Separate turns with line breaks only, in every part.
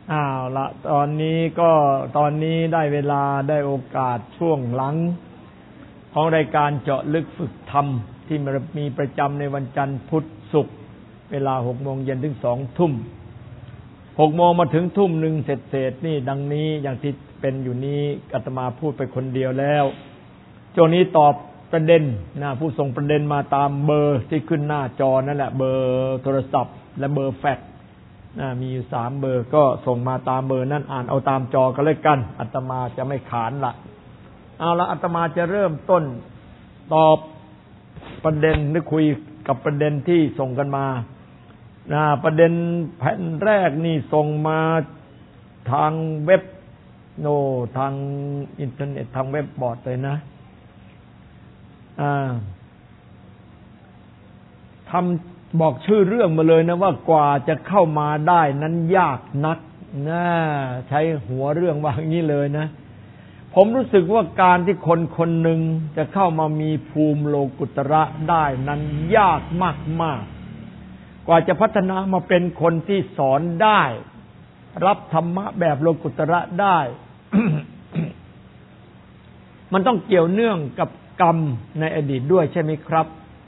ละตอนนี้ได้เวลาได้โอกาสช่วงหลังของรายการเจาะลึกฝึกธรรมที่มีประจำในวันจันทร์พุธศุกร์เวลา 18:00 นถึง 20:00 น. 18:00 นมาถึง 19:00 นเศษๆนี่ดังนี้อย่างที่เป็นอยู่นี้อาตมาพูดไปคนเดียวแล้วช่วงนี้ตอบประเด็นผู้ส่งประเด็นมาตามเบอร์ที่ขึ้นหน้าจอนั่นแหละเบอร์โทรศัพท์และเบอร์แฟกซ์มีอยู่3เบอร์ก็ส่งมาตามเบอร์นั้นอ่านเอาตามจอกันเลยกันอาตมาจะไม่ขานละเอาละอาตมาจะเริ่มต้นตอบประเด็นหรือคุยกับประเด็นที่ส่งกันมาประเด็นแผ่นแรกนี่ส่งมาทางเว็บทางอินเทอร์เน็ตทางเว็บบอร์ดเลยนะทำบอกชื่อเรื่องมาเลยนะว่ากว่าจะเข้ามาได้นั้นยากนักใช้หัวเรื่องว่าอย่างนี้เลยนะผมรู้สึกว่าการที่คนคนหนึ่งจะเข้ามามีภูมิโลกุตระได้นั้นยากมากๆกว่าจะพัฒนามาเป็นคนที่สอนได้รับธรรมะแบบโลกุตระได้ มันต้องเกี่ยวเนื่องกับกรรมในอดีตด้วยใช่ไหมครับ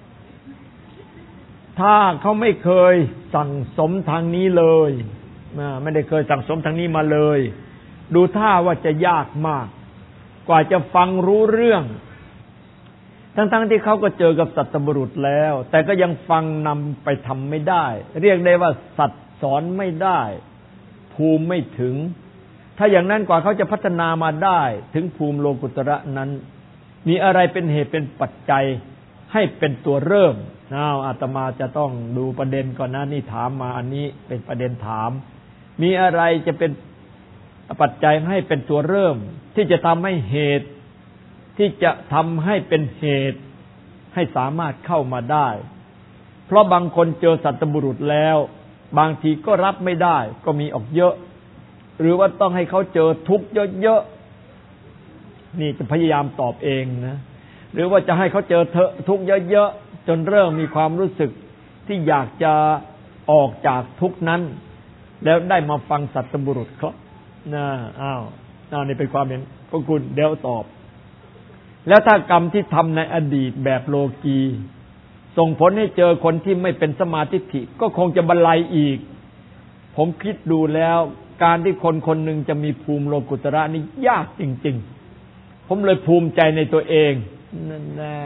ถ้าเขาไม่เคยสั่งสมทางนี้เลยไม่ได้เคยสั่งสมทางนี้มาเลยดูท่าว่าจะยากมากกว่าจะฟังรู้เรื่องทั้งที่เขาก็เจอกับสัตบุรุษแล้วแต่ก็ยังฟังนำไปทำไม่ได้เรียกได้ว่าสัตว์สอนไม่ได้ภูมิไม่ถึงถ้าอย่างนั้นกว่าเขาจะพัฒนามาได้ถึงภูมิโลกุตระนั้นมีอะไรเป็นเหตุเป็นปัจจัยให้เป็นตัวเริ่มอาตมาจะต้องดูประเด็นก่อนนะนี่ถามมาอันนี้เป็นประเด็นถามมีอะไรจะเป็นปัจจัยให้เป็นตัวเริ่มที่จะทำให้เหตุที่จะทำให้เป็นเหตุให้สามารถเข้ามาได้เพราะบางคนเจอสัตบุรุษแล้วบางทีก็รับไม่ได้ก็มีออกเยอะหรือว่าต้องให้เขาเจอทุกข์เยอะๆนี่จะพยายามตอบเองนะหรือว่าจะให้เขาเจอทุกข์เยอะๆจนเริ่มมีความรู้สึกที่อยากจะออกจากทุกข์นั้นแล้วได้มาฟังสัตบุรุษเขานี่เป็นความเห็นของคุณเดี๋ยวตอบแล้วถ้ากรรมที่ทำในอดีตแบบโลกีส่งผลให้เจอคนที่ไม่เป็นสมาธิิก็คงจะบรรลัยอีกผมคิดดูแล้วการที่คนคนหนึ่งจะมีภูมิโลกุตระนี่ยากจริงๆผมเลยภูมิใจในตัวเองนั่นแหละ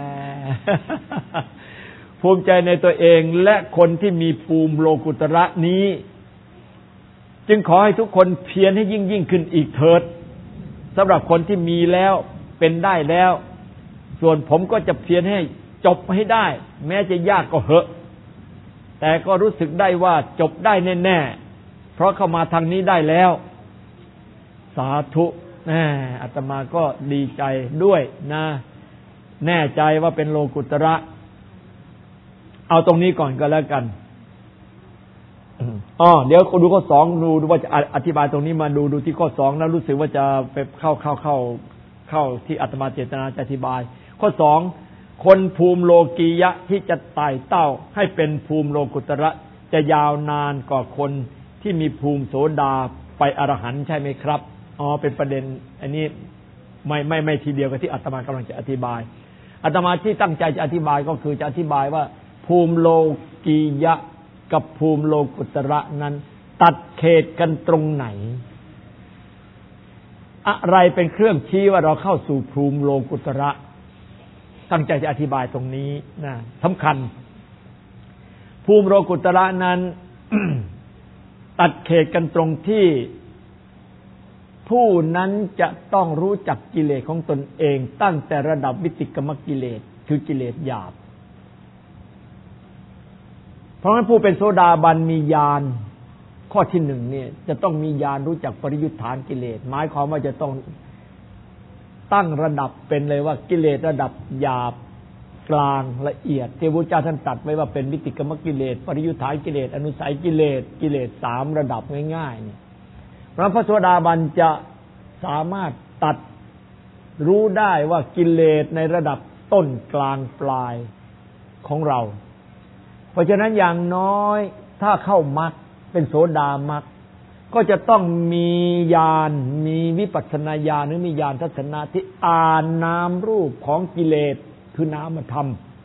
ภูมิใจในตัวเองและคนที่มีภูมิโลกุตระนี้จึงขอให้ทุกคนเพียรให้ยิ่งขึ้นอีกเถิดสำหรับคนที่มีแล้วเป็นได้แล้วส่วนผมก็จะเพียรให้จบให้ได้แม้จะยากก็เหอะแต่ก็รู้สึกได้ว่าจบได้แน่ๆเพราะเข้ามาทางนี้ได้แล้วสาธุอาตมาก็ดีใจด้วยนะแน่ใจว่าเป็นโลกุตระเอาตรงนี้ก่อนก็แล้วกันเดี๋ยวดูข้อ2ดูว่าจะอธิบายตรงนี้มาดูที่ข้อ2แล้วรู้สึกว่าจะไปเข้าที่อาตมาเจตนาจะอธิบายข้อ2คนภูมิโลกียะที่จะไต่เต้าให้เป็นภูมิโลกุตระจะยาวนานกว่าคนที่มีภูมิโสดาไปอรหันต์ใช่ไหมครับเป็นประเด็นอันนี้ไม่ทีเดียวกับที่อาตมากำลังจะอธิบายอาตมาที่ตั้งใจจะอธิบายก็คือจะอธิบายว่าภูมิโลกียะกับภูมิโลกุตระนั้นตัดเขตกันตรงไหนอะไรเป็นเครื่องชี้ว่าเราเข้าสู่ภูมิโลกุตระตั้งใจจะอธิบายตรงนี้นะสำคัญภูมิโลกุตระนั้น ตัดเขตกันตรงที่ผู้นั้นจะต้องรู้จักกิเลสของตนเองตั้งแต่ระดับวิติกรรมกิเลสคือกิเลสหยาบเพราะฉะนั้นผู้เป็นโสดาบันมีญาณข้อที่1เนี่ยจะต้องมีญาณรู้จักปริยุทธานกิเลสหมายความว่าจะต้องตั้งระดับเป็นเลยว่ากิเลสระดับหยาบกลางละเอียดที่พระพุทธเจ้าท่านตรัสไว้ว่าเป็นวิติกรรมกิเลสปริยุทธานกิเลสอนุสัยกิเลส3ระดับง่ายๆเนี่ยพระโสดาบันจะสามารถตัดรู้ได้ว่ากิเลสในระดับต้นกลางปลายของเราเพราะฉะนั้นอย่างน้อยถ้าเข้ามรรคเป็นโสดามรรคก็จะต้องมีญาณมีวิปัสสนาญาณหรือมีญาณทัศนะที่อ่านนามรูปของกิเลสคือนามธรรม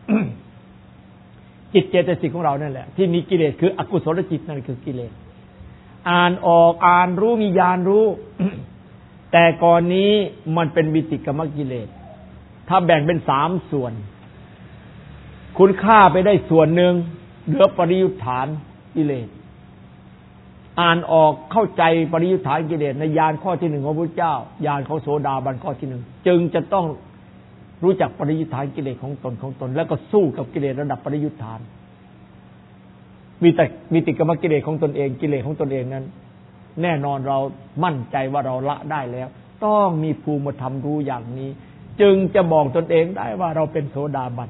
จิตเจตสิกของเรานั่นแหละที่มีกิเลสคืออกุศลจิตนั่นคือกิเลสอ่านออกอ่านรู้มีญาณรู้ แต่ก่อนนี้มันเป็นวิติกรรมกิเลสถ้าแบ่งเป็น3ส่วนคุณฆ่าไปได้ส่วนหนึ่งเหลือปริยุทธานกิเลสอ่านออกเข้าใจปริยุทธานกิเลสในญาณข้อที่1ของพระพุทธเจ้าญาณของโสดาบันข้อที่1จึงจะต้องรู้จักปริยุทธานกิเลสของตนแล้วก็สู้กับกิเลสระดับปริยุทธานมีแต่วิติกรรมกิเลสของตนเองกิเลสของตนเองนั้นแน่นอนเรามั่นใจว่าเราละได้แล้วต้องมีภูมิธรรมรู้อย่างนี้จึงจะบอกตนเองได้ว่าเราเป็นโสดาบัน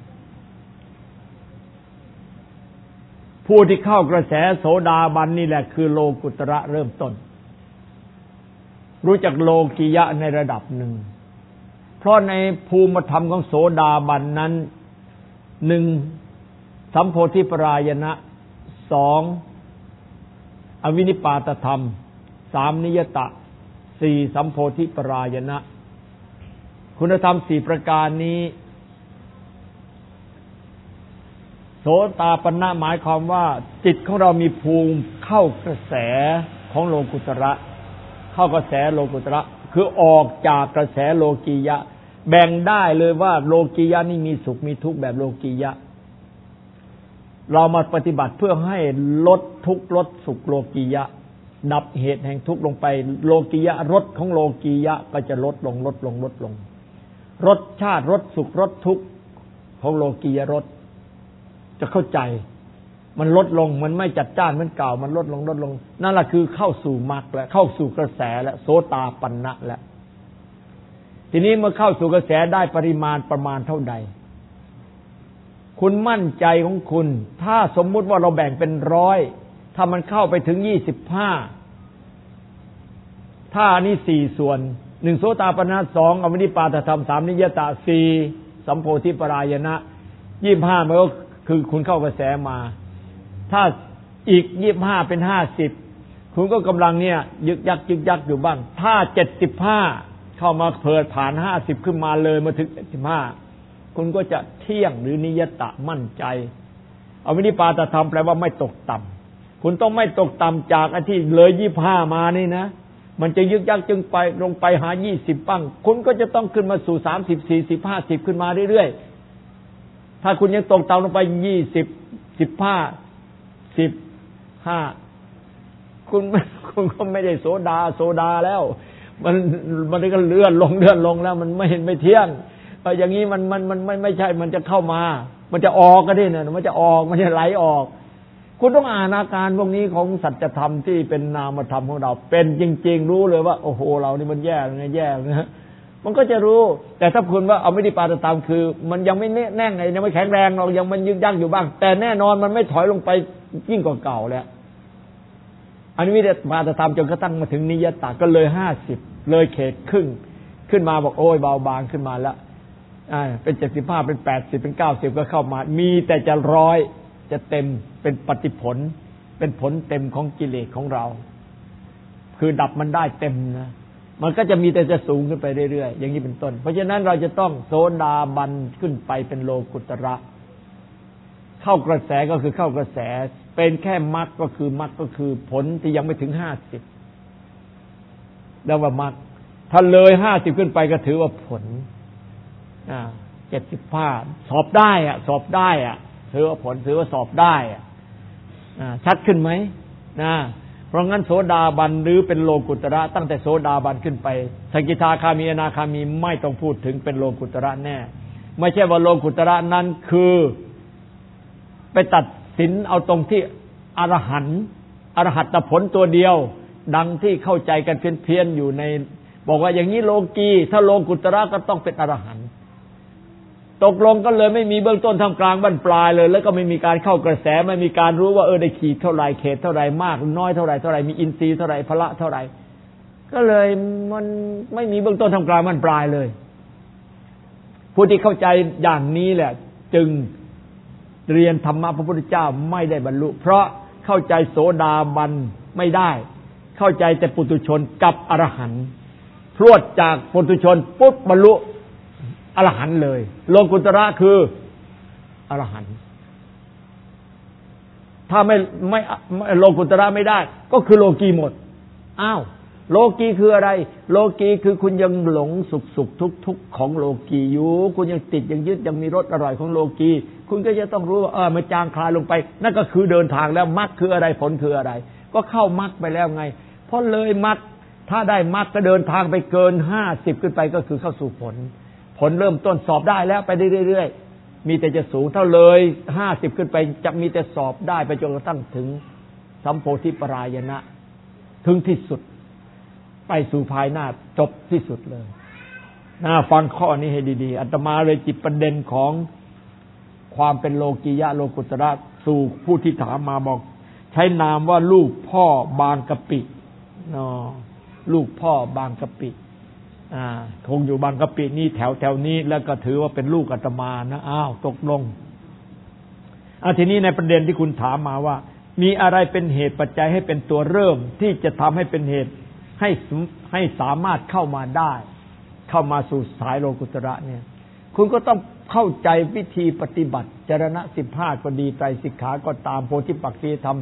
ผู้ที่เข้ากระแสโสดาบันนี่แหละคือโลกุตระเริ่มต้นรู้จักโลกิยะในระดับหนึ่งเพราะในภูมิธรรมของโสดาบันนั้น1สัมโพธิปรายณะ2อวินิปาตธรรม3นิยตะ4สัมโพธิปรายณะคุณธรรม4ประการนี้โสตาปันนะหมายความว่าจิตของเรามีภูมิเข้ากระแสของโลกุตระเข้ากระแสโลกุตระคือออกจากกระแสโลกียะแบ่งได้เลยว่าโลกียะนี่มีสุขมีทุกข์แบบโลกียะเรามาปฏิบัติเพื่อให้ลดทุกข์ลดสุขโลกียะดับเหตุแห่งทุกข์ลงไปโลกียะรสของโลกียะก็จะลดลงลดลงลดลงรสชาติรสสุขรสทุกข์ของโลกียะรสจะเข้าใจมันลดลงมันไม่จัดจ้านเหมือนเก่ามันลดลงลดลงนั่นแหละคือเข้าสู่มรรคแล้วเข้าสู่กระแสแล้วโสตาปันนะแล้วทีนี้เมื่อเข้าสู่กระแสได้ปริมาณประมาณเท่าใดคุณมั่นใจของคุณถ้าสมมุติว่าเราแบ่งเป็น100ถ้ามันเข้าไปถึง25ถ้านี่4ส่วน1โสตาปันนะ2อวินิปาตธรรม3นิยตะ4สัมโพธิปรายณะ25มันก็คือคุณเข้ากระแสมาถ้าอีก25เป็น50คุณก็กำลังเนี่ยยึกยักอยู่บ้างถ้า75เข้ามาเพิดผ่าน50ขึ้นมาเลยมาถึง75คุณก็จะเที่ยงหรือนิยตะมั่นใจอวินิปาตธรรมแปลว่าไม่ตกต่ำคุณต้องไม่ตกต่ำจากอันที่เลย25มานี่นะมันจะยึกยักจึงไปลงไปหา20บ้างคุณก็จะต้องขึ้นมาสู่30 40 50ขึ้นมาเรื่อยๆถ้าคุณยังตกต่ำลงไป20 15 15คุณก็ไม่ได้โสดาแล้วมันก็เลื่อนลงแล้วมันไม่เที่ยงอย่างนี้มันไม่ใช่มันจะเข้ามามันจะออกก็ได้นะมันจะออกมันจะไหลออกคุณต้องอ่านอาการพวกนี้ของสัจธรรมที่เป็นนามธรรมของเราเป็นจริงๆรู้เลยว่าโอ้โหเรานี่มันแย่นะมันก็จะรู้แต่ถ้าคุณว่าเอาไม่ได้ปาตามคือมันยังไม่แน่งไงยังไม่แข็งแรงเรายังมันยึกยักอยู่บ้างแต่แน่นอนมันไม่ถอยลงไปยิ่งกว่าเก่าแล้วอันนี้ไม่ได้ปาตามจนกระทั่งมาถึงนิยตะก็เลย50เลยเขตครึ่งขึ้นมาบอกโอ้ยเบาบางขึ้นมาแล้วเป็น75เป็น80เป็น90ก็เข้ามามีแต่จะ100จะเต็มเป็นปฏิผลเป็นผลเต็มของกิเลสของเราคือดับมันได้เต็มนะมันก็จะมีแต่จะสูงขึ้นไปเรื่อยๆอย่างนี้เป็นต้นเพราะฉะนั้นเราจะต้องโสดาบันขึ้นไปเป็นโลกุตระเข้ากระแสก็คือเข้ากระแสเป็นแค่มรรคก็คือผลที่ยังไม่ถึง50แล้วว่ามรรคถ้าเลย50ขึ้นไปก็ถือว่าผล75สอบได้ถือว่าผลถือว่าสอบได้ชัดขึ้นไหมเพราะงั้นโสดาบันหรือเป็นโลกุตระตั้งแต่โสดาบันขึ้นไปสกิทาคามีอนาคามีไม่ต้องพูดถึงเป็นโลกุตระแน่ไม่ใช่ว่าโลกุตระนั้นคือไปตัดสินเอาตรงที่อรหัตผลตัวเดียวดังที่เข้าใจกันเพี้ยนๆอยู่ในบอกว่าอย่างนี้โลกีถ้าโลกุตระก็ต้องเป็นอรหันต์ตกลงก็เลยไม่มีเบื้องต้นท่ามกลางบั้นปลายเลยแล้วก็ไม่มีการเข้ากระแสไม่มีการรู้ว่าได้ขีดเท่าไรเขตเท่าไรมากน้อยเท่าไรมีอินทรีย์เท่าไรพละเท่าไรก็เลยมันไม่มีเบื้องต้นท่ามกลางบั้นปลายเลยผู้ที่เข้าใจอย่างนี้แหละจึงเรียนธรรมะพระพุทธเจ้าไม่ได้บรรลุเพราะเข้าใจโสดาบันไม่ได้เข้าใจแต่ปุถุชนกับอรหันต์พรวดจากปุถุชนปุ๊บบรรลุอรหันต์เลยโลกุตระคืออรหันต์ถ้าไม่โลกุตระไม่ได้ก็คือโลกีหมดอ้าวโลกีคืออะไรโลกีคือคุณยังหลงสุขทุกข์ของโลกีอยู่คุณยังติดยังยึดยังมีรสอร่อยของโลกีคุณก็จะต้องรู้ว่ามันจางคลายลงไปนั่นก็คือเดินทางแล้วมรรคคืออะไรผลคืออะไรก็เข้ามรรคไปแล้วไงเพราะเลยมรรคถ้าได้มรรคก็เดินทางไปเกิน50ขึ้นไปก็คือเข้าสู่ผลเริ่มต้นสอบได้แล้วไปเรื่อยๆมีแต่จะสูงเท่าเลย50ขึ้นไปจะมีแต่สอบได้ไปจนกระทั่งถึงสัมโพธิปรายณะถึงที่สุดไปสู่ภายหน้าจบที่สุดเลยฟังข้อนี้ให้ดีๆอาตมาเลยจิตประเด็นของความเป็นโลกียะโลกุตระสู่ผู้ที่ถามมาบอกใช้นามว่าลูกพ่อบางกะปิลูกพ่อบางกะปิคงอยู่บางกะปินี่แถวนี้แล้วก็ถือว่าเป็นลูกอาตมานะอ้าวตกลงทีนี้ในประเด็นที่คุณถามมาว่ามีอะไรเป็นเหตุปัจจัยให้เป็นตัวเริ่มที่จะทำให้เป็นเหตุให้สามารถเข้ามาได้เข้ามาสู่สายโลกุตระเนี่ยคุณก็ต้องเข้าใจวิธีปฏิบัติจรณะ15ก็ดีไตรสิกขาก็ตามโพธิปักขิยธรรม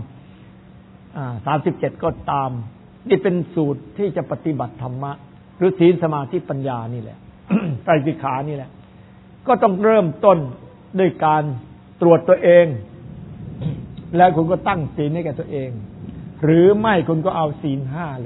37ก็ตามนี่เป็นสูตรที่จะปฏิบัติธรรมะหรือศีลสมาธิปัญญานี่แหละ ไตรสิกขานี่แหละก็ต้องเริ่มต้นด้วยการตรวจตัวเองแล้วคุณก็ตั้งศีลให้แก่ตัวเองหรือไม่คุณก็เอาศีล5เลย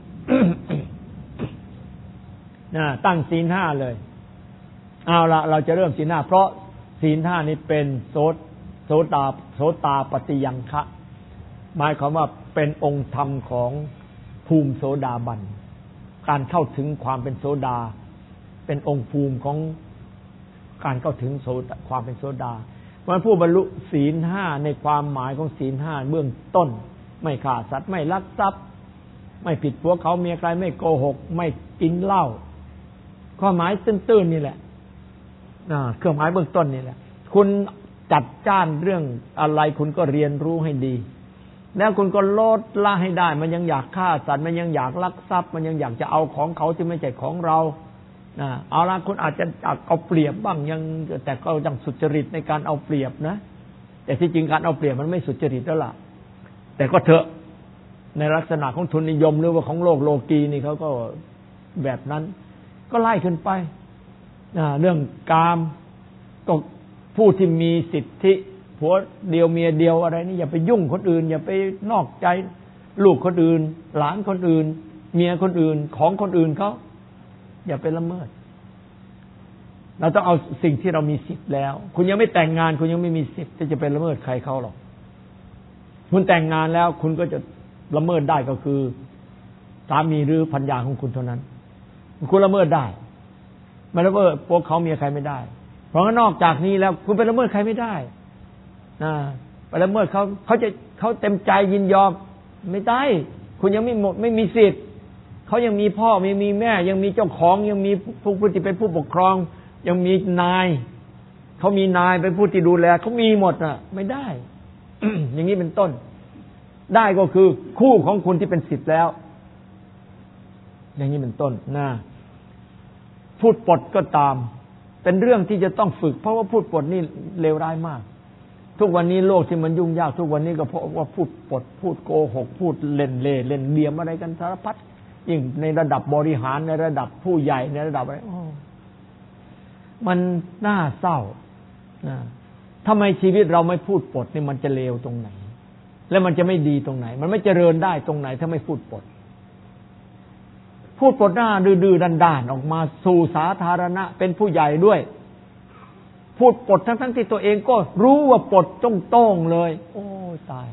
ตั้งศีล5เลยเอาละเราจะเริ่มศีล5เพราะศีล5นี้เป็นโสตาปฏิยังคะหมายความว่าเป็นองค์ธรรมของภูมิโสดาบันการเข้าถึงความเป็นโสดาเป็นองค์ภูมิของการเข้าถึงความเป็นโสดาเพราะผู้บรรลุศีล5ในความหมายของศีล5เบื้องต้นไม่ฆ่าสัตว์ไม่ลักทรัพย์ไม่ผิดผัวเขาเมียใครไม่โกหกไม่กินเหล้าความหมายตื้นๆนี่แหละเครื่องหมายเบื้องต้นนี่แหละคุณจัดจ้านเรื่องอะไรคุณก็เรียนรู้ให้ดีแล้วคุณก็ลดละให้ได้มันยังอยากฆ่าสัตว์มันยังอยากลักทรัพย์มันยังอยากจะเอาของเขาที่ไม่ใช่ของเราเอาละคุณอาจจะเอาเปรียบบ้างยังแต่ก็ยังสุจริตในการเอาเปรียบนะแต่ที่จริงการเอาเปรียบมันไม่สุจริตแล้วล่ะแต่ก็เถอะในลักษณะของทุนนิยมหรือว่าของโลกโลกีนี่เขาก็แบบนั้นก็ไล่ขึ้นไปเรื่องกามก็ผู้ที่มีสิทธิผัวเดียวเมียเดียวอะไรนี่อย่าไปยุ่งคนอื่นอย่าไปนอกใจลูกคนอื่นหลานคนอื่นเมียคนอื่นของคนอื่นเขาอย่าไปละเมิดเราต้องเอาสิ่งที่เรามีสิทธิ์แล้วคุณยังไม่แต่งงานคุณยังไม่มีสิทธิ์ที่จะไปละเมิดใครเขาหรอกคุณแต่งงานแล้วคุณก็จะละเมิดได้ก็คือสามีหรือภรรยาของคุณเท่านั้นคุณละเมิดได้ไม่ละเมิดพวกเขาเมียใครไม่ได้เพราะงั้นนอกจากนี้แล้วคุณไปละเมิดใครไม่ได้ไปละเมิดเขาเต็มใจยินยอมไม่ได้คุณยังไม่มีสิทธิ์เขายังมีพ่อมีแม่ยังมีเจ้าของยังมีผู้ที่เป็นผู้ปกครองยังมีนายเขามีนายเป็นผู้ที่ดูแลเขามีหมดไม่ได้ อย่างนี้เป็นต้นได้ก็คือคู่ของคุณที่เป็นสิทธิ์แล้วอย่างนี้เป็นต้นพูดปดก็ตามเป็นเรื่องที่จะต้องฝึกเพราะว่าพูดปดนี่เลวร้ายมากทุกวันนี้โลกที่มันยุ่งยากทุกวันนี้ก็เพราะว่าพูดปดพูดโกหกพูดเล่นเล่เล่นเลียมอะไรกันสารพัดยิ่งในระดับบริหารในระดับผู้ใหญ่ในระดับอะไรมันน่าเศร้าทำไมชีวิตเราไม่พูดปดนี่มันจะเลวตรงไหนแล้วมันจะไม่ดีตรงไหนมันไม่เจริญได้ตรงไหนถ้าไม่พูดปดพูดปดหน้าดื้อๆด้านๆออกมาสู่สาธารณะเป็นผู้ใหญ่ด้วยพูดปดทั้งที่ตัวเองก็รู้ว่าปดโต้งๆเลยโอ้ตาย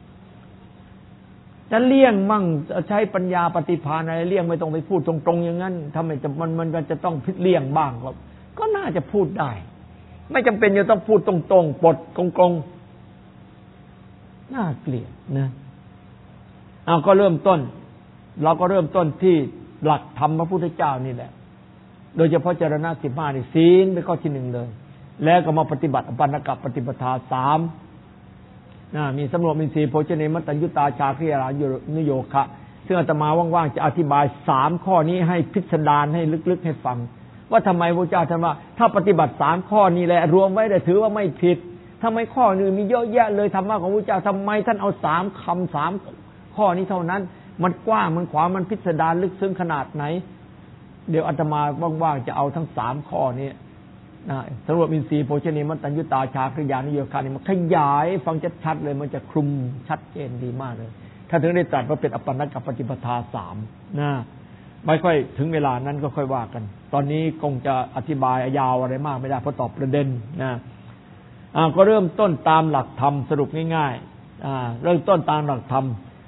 จะเลี่ยงมั่งใช้ปัญญาปฏิภาณอะไรเลี่ยงไม่ต้องไปพูดตรงๆอย่างนั้นทำไมมันก็จะต้องพิเลี่ยงบ้างก็น่าจะพูดได้ไม่จำเป็นจะต้องพูดตรงๆปดกงๆน่าเกลียดนะก็เริ่มต้นเราก็เริ่มต้นที่หลักธรรมพระพุทธเจ้านี่แหละโดยเฉพาะจรณะ15นี่ศีลเป็นข้อที่1เลยแล้วก็มาปฏิบัติอปันนกปฏิปทา3มีสำรวมอินทรีย์โภชเนมัตตัญญุตาชาคริยานิโยคะซึ่งอาตมาว่างๆจะอธิบาย3ข้อนี้ให้พิสดารให้ลึกๆให้ฟังว่าทำไมพระเจ้าท่านว่าถ้าปฏิบัติ3ข้อนี้แหละรวมไว้ได้ถือว่าไม่ผิดทำไมข้ออื่นมีเยอะแยะเลยธรรมะของพระเจ้าทำไมท่านเอา3 คำ 3 ข้อนี้เท่านั้นมันกว้างมันขวางมันพิสดารลึกซึ้งขนาดไหนเดี๋ยวอาตมาว่างๆจะเอาทั้ง3ข้อนี้สำรวจอินทรีย์โภชเนมัตตัญญุตาชาคริยานิโยคานี่มันขยายฟังชัดๆเลยมันจะคลุมชัดเจนดีมากเลยถ้าถึงได้ตรัสว่าเป็นอัปปนักกับปฏิปทา3นะไม่ค่อยถึงเวลานั้นก็ค่อยว่ากันตอนนี้คงจะอธิบายยาวอะไรมากไม่ได้เพราะตอบประเด็นนะก็เริ่มต้นตามหลักธรรมสรุปง่ายๆเริ่มต้นตามหลักธรรม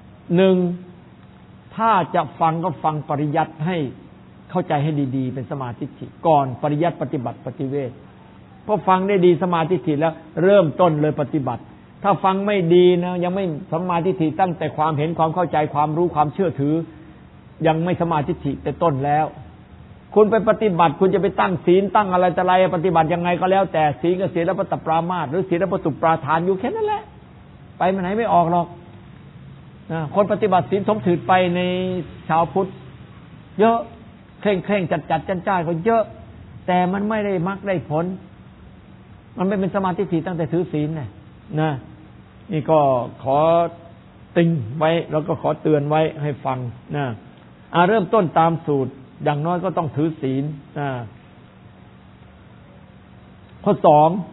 1ถ้าจะฟังก็ฟังปริยัติให้เข้าใจให้ดีๆเป็นสมาธิก่อนปริยัติปฏิบัติปฏิเวทพอฟังได้ดีสมาธิแล้วเริ่มต้นเลยปฏิบัติถ้าฟังไม่ดีนะยังไม่สมาธิตั้งแต่ความเห็นความเข้าใจความรู้ความเชื่อถือยังไม่สมาธิแต่ต้นแล้วคุณไปปฏิบัติคุณจะไปตั้งศีลตั้งอะไรแต่ไรปฏิบัติยังไงก็แล้วแต่ศีลกับศีลปัตตปรามาสหรือศีลปัตตุปราทานอยู่แค่นั้นแหละไปไหนไม่ออกหรอกคนปฏิบัติศีลสมถือไปในชาวพุทธเยอะเคร่งจัดจ้าก็เยอะแต่มันไม่ได้มรรคได้ผลมันไม่เป็นสมาธิตั้งแต่ถือศีลนะนี่ก็ขอติงไว้แล้วก็ขอเตือนไว้ให้ฟังนะเริ่มต้นตามสูตรอย่างน้อยก็ต้องถือศีลข้อ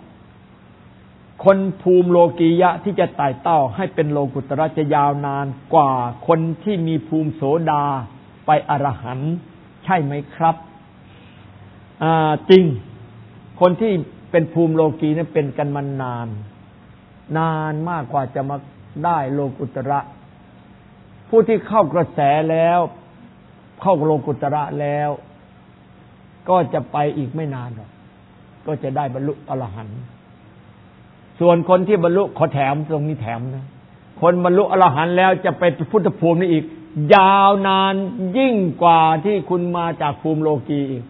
2คนภูมิโลกียะที่จะไต่เต้าให้เป็นโลกุตระจะยาวนานกว่าคนที่มีภูมิโสดาไปอรหันต์ใช่ไหมครับจริงคนที่เป็นภูมิโลกีนั้นเป็นกันมานานมากกว่าจะมาได้โลกุตระผู้ที่เข้ากระแสแล้วเข้าโลกุตระแล้วก็จะไปอีกไม่นานหรอกก็จะได้บรรลุอรหันต์ส่วนคนที่บรรลุขอแถมตรงนี้แถมนะคนบรรลุอรหันต์แล้วจะไปพุทธภูมินี่อีกยาวนานยิ่งกว่าที่คุณมาจากภูมิโลกีอีก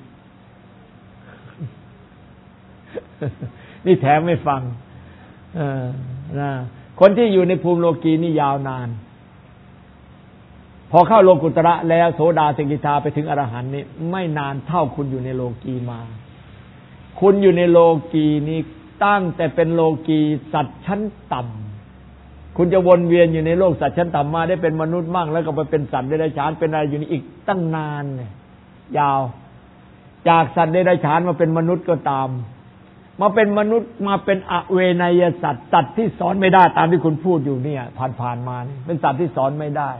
นี่แถมไม่ฟังคนที่อยู่ในภูมิโลกีนี่ยาวนานพอเข้าโลกุตระแล้วโสดาสกิทาไปถึงอรหันต์นี่ไม่นานเท่าคุณอยู่ในโลกีมาคุณอยู่ในโลกีนี้ตั้งแต่เป็นโลกีสัตว์ชั้นต่ำคุณจะวนเวียนอยู่ในโลกสัตว์ชั้นต่ำมาได้เป็นมนุษย์มั่งแล้วก็ไปเป็นสัตว์เดรัจฉานเป็นอะไรอยู่นี่อีกตั้งนานเนี่ยยาวจากสัตว์เดรัจฉานมาเป็นมนุษย์ก็ตามมาเป็นมนุษย์มาเป็นอเวนยสัตว์สัตว์ที่สอนไม่ได้ตามที่คุณพูดอยู่เนี่ยผ่านมาเป็นสัตว์ที่สอนไม่ได้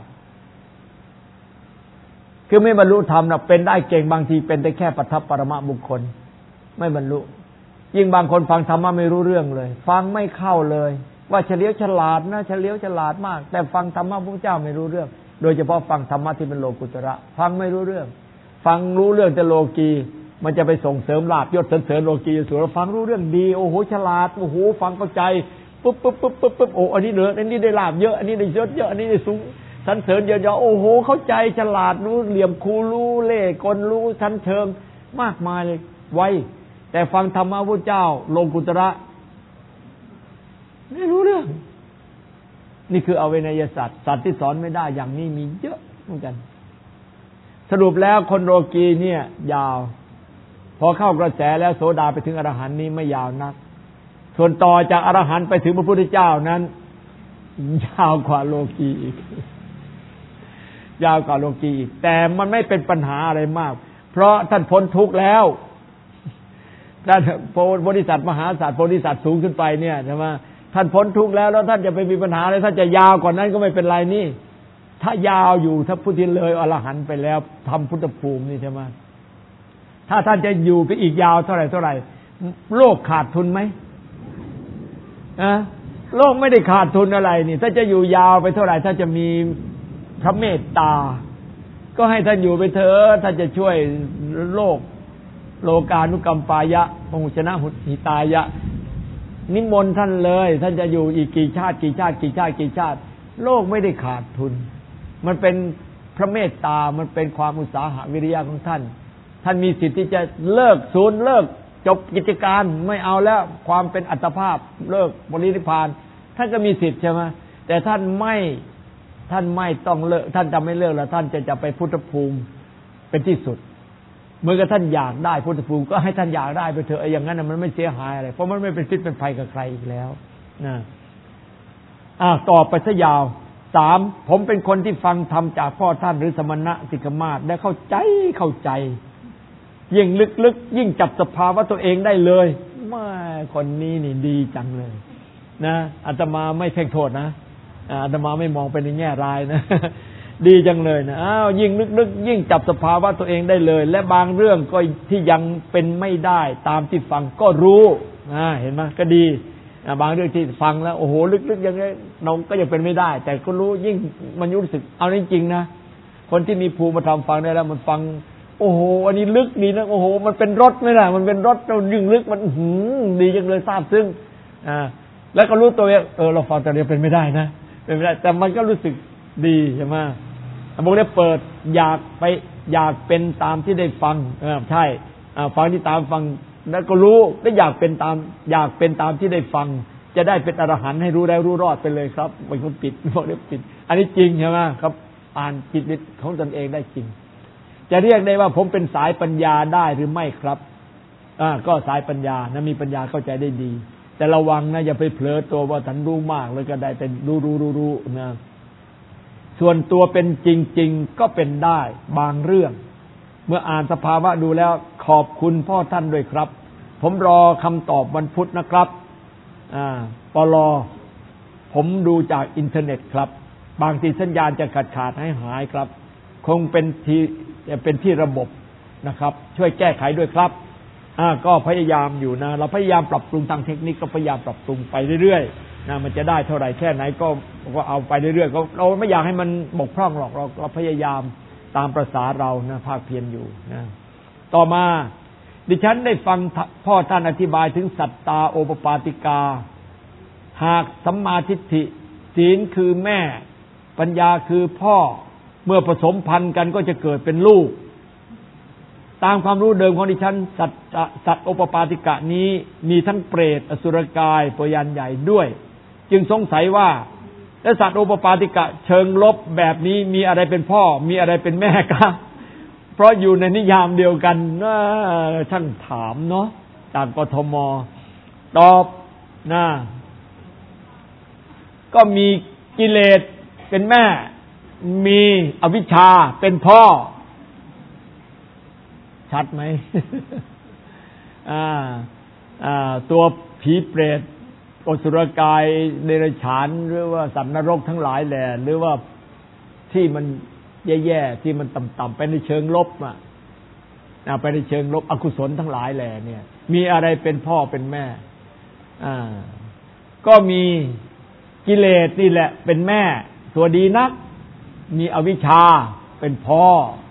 คือไม่บรรลุธรรมนะเป็นได้เก่งบางทีเป็นได้แค่ปัทภปรมบุคคลไม่บรรลุยิ่งบางคนฟังธรรมะไม่รู้เรื่องเลยฟังไม่เข้าเลยว่าเฉลียวฉลาดนะเฉลียวฉลาดมากแต่ฟังธรรมะพระเจ้าไม่รู้เรื่องโดยเฉพาะฟังธรรมะที่เป็นโลกุตระฟังไม่รู้เรื่องฟังรู้เรื่องแต่โลกีมันจะไปส่งเสริมลาภยศสรรเสริญโลกีส่วนเราฟังรู้เรื่องดีโอ้โหฉลาดโอ้โหฟังเข้าใจปุ๊บโอ้อันนี้เหนืออันนี้ได้ลาภเยอะอันนี้ได้ยศเยอะอันนี้ได้สูงสรรเสริญเยอะๆโอ้โหเข้าใจฉลาดรู้เหลี่ยมคูรู้เล่ห์กลรู้ชั้นเชิงมากมายเลยไวแต่ฟังธรรมะพระเจ้าโลกุตระไม่รู้เรื่องนี่คืออเวนยสัตว์สัตว์ที่สอนไม่ได้อย่างนี้มีเยอะเหมือนกันสรุปแล้วคนโลกีเนี่ยยาวพอเข้ากระแสแล้วโสดาไปถึงอรหันต์นี้ไม่ยาวนักส่วนต่อจากอรหันต์ไปถึงพระพุทธเจ้านั้นยาวกว่าโลกีอีกยาวกว่าโลกีอีกแต่มันไม่เป็นปัญหาอะไรมากเพราะท่านพ้นทุกข์แล้วท่านโพธิสัตว์มหาสัตว์โพธิสัตว์สูงขึ้นไปเนี่ยใช่ไหมท่านพ้นทุกข์แล้วท่านจะไปมีปัญหาอะไรท่านจะยาวกว่านั้นก็ไม่เป็นไรนี่ถ้ายาวอยู่ถ้าผู้ที่เลยอรหันต์ไปแล้วทำพุทธภูมินี่ใช่ไหมถ้าท่านจะอยู่ไปอีกยาวเท่าไหร่โลกขาดทุนไหมโลกไม่ได้ขาดทุนอะไรนี่ถ้าจะอยู่ยาวไปเท่าไหร่ถ้าจะมีพระเมตตาก็ให้ท่านอยู่ไปเถอะท่านจะช่วยโลกโลกานุกัมปายะโมชนะหิตายะนิมนต์ท่านเลยท่านจะอยู่อีกกี่ชาติโลกไม่ได้ขาดทุนมันเป็นพระเมตตามันเป็นความอุตสาหะวิริยะของท่านท่านมีสิทธิ์ที่จะเลิกศูนย์เลิกจบกิจการไม่เอาแล้วความเป็นอัตภาพเลิกบรินิพพานท่านก็มีสิทธิ์ใช่ไหมแต่ท่านไม่ท่านไม่ต้องเลิกท่านจะไม่เลิกแล้วท่านจะไปพุทธภูมิเป็นที่สุดเมื่อท่านอยากได้พุทธภูมิก็ให้ท่านอยากได้ไปเถอะอย่างนั้นมันไม่เสียหายอะไรเพราะมันไม่เป็นพิษเป็นภัยกับใครอีกแล้วนะต่อไปซะยาว3ผมเป็นคนที่ฟังธรรมจากพ่อท่านหรือสมณะสิกมาศและเข้าใจยิ่งลึกยิ่งจับสภาวะตัวเองได้เลยไม่คนนี้นี่ดีจังเลยนะอาตมาไม่เพ่งโทษนะอาตมาไม่มองไปในแง่ร้ายนะ ดีจังเลยนะยิ่งลึกยิ่งจับสภาวะตัวเองได้เลยและบางเรื่องก็ที่ยังเป็นไม่ได้ตามที่ฟังก็รู้เห็นไหมก็ดีบางเรื่องที่ฟังแล้วโอ้โหลึกๆยังไงเราก็ยังเป็นไม่ได้แต่ก็รู้ยิ่งมันรู้สึกเอาจริงๆนะคนที่มีภูมิธรรมฟังได้แล้วมันฟังโอ้โหอันนี้ลึกดีนะโอ้โหมันเป็นรสไหมล่ะมันเป็นรสเรายิ่งลึกมันดีจังเลยทราบซึ้งแล้วก็รู้ตัวเองเราฟังแต่เดียวเป็นไม่ได้นะเป็นไม่ได้แต่มันก็รู้สึกดีใช่ไหมบางทีเปิดอยากเป็นตามที่ได้ฟังใช่ฟังที่ตามฟังแล้วก็รู้และอยากเป็นตามที่ได้ฟังจะได้เป็นอรหันต์ให้รู้ได้รู้รอดไปเลยครับบางคนปิดบอกได้ปิดอันนี้จริงใช่ไหมครับอ่านจิตของตนเองได้จริงจะเรียกได้ว่าผมเป็นสายปัญญาได้หรือไม่ครับก็สายปัญญานะมีปัญญาเข้าใจได้ดีแต่ระวังนะอย่าไปเผลอตัวว่าฉันรู้มากแล้วก็ได้เป็นรู้นะส่วนตัวเป็นจริงๆก็เป็นได้บางเรื่องเมื่ออ่านสภาวะดูแล้วขอบคุณพ่อท่านด้วยครับผมรอคำตอบวันพุธนะครับปลผมดูจากอินเทอร์เน็ตครับบางทีสัญญาณจะขาดหายครับคงเป็นที่ระบบนะครับช่วยแก้ไขด้วยครับก็พยายามอยู่นะเราพยายามปรับปรุงทางเทคนิคก็พยายามปรับปรุงไปเรื่อยๆนะมันจะได้เท่าไหร่แค่ไหนก็เอาไปเรื่อยๆเราไม่อยากให้มันบกพร่องหรอกเราพยายามตามประสาเรานะภาคเพียรอยู่นะต่อมาดิฉันได้ฟังพ่อท่านอธิบายถึงสัตตาโอปปาติกาหากสัมมาทิฏฐิศีลคือแม่ปัญญาคือพ่อเมื่อผสมพันธุ์กันก็จะเกิดเป็นลูกตามความรู้เดิมของดิฉันสัตว์โอปปาติกะนี้มีทั้งเปรตอสุรกายปยานใหญ่ด้วยจึงสงสัยว่าและสัตว์โอปปาติกะเชิงลบแบบนี้มีอะไรเป็นพ่อมีอะไรเป็นแม่ครับเพราะอยู่ในนิยามเดียวกันท่านถามเนาะจากกทมตอบนะก็มีกิเลสเป็นแม่มีอวิชชาเป็นพ่อชัดไหม ตัวผีเปรตอสุรกายเดรัจฉานหรือว่าสัตว์นรกทั้งหลายแหละหรือว่าที่มันแย่ๆที่มันต่ำๆไปในเชิงลบไปในเชิงลบอกุศลทั้งหลายแหละเนี่ยมีอะไรเป็นพ่อเป็นแม่ก็มีกิเลสนี่แหละเป็นแม่ตัวดีนักมีอวิชชาเป็นพ่อ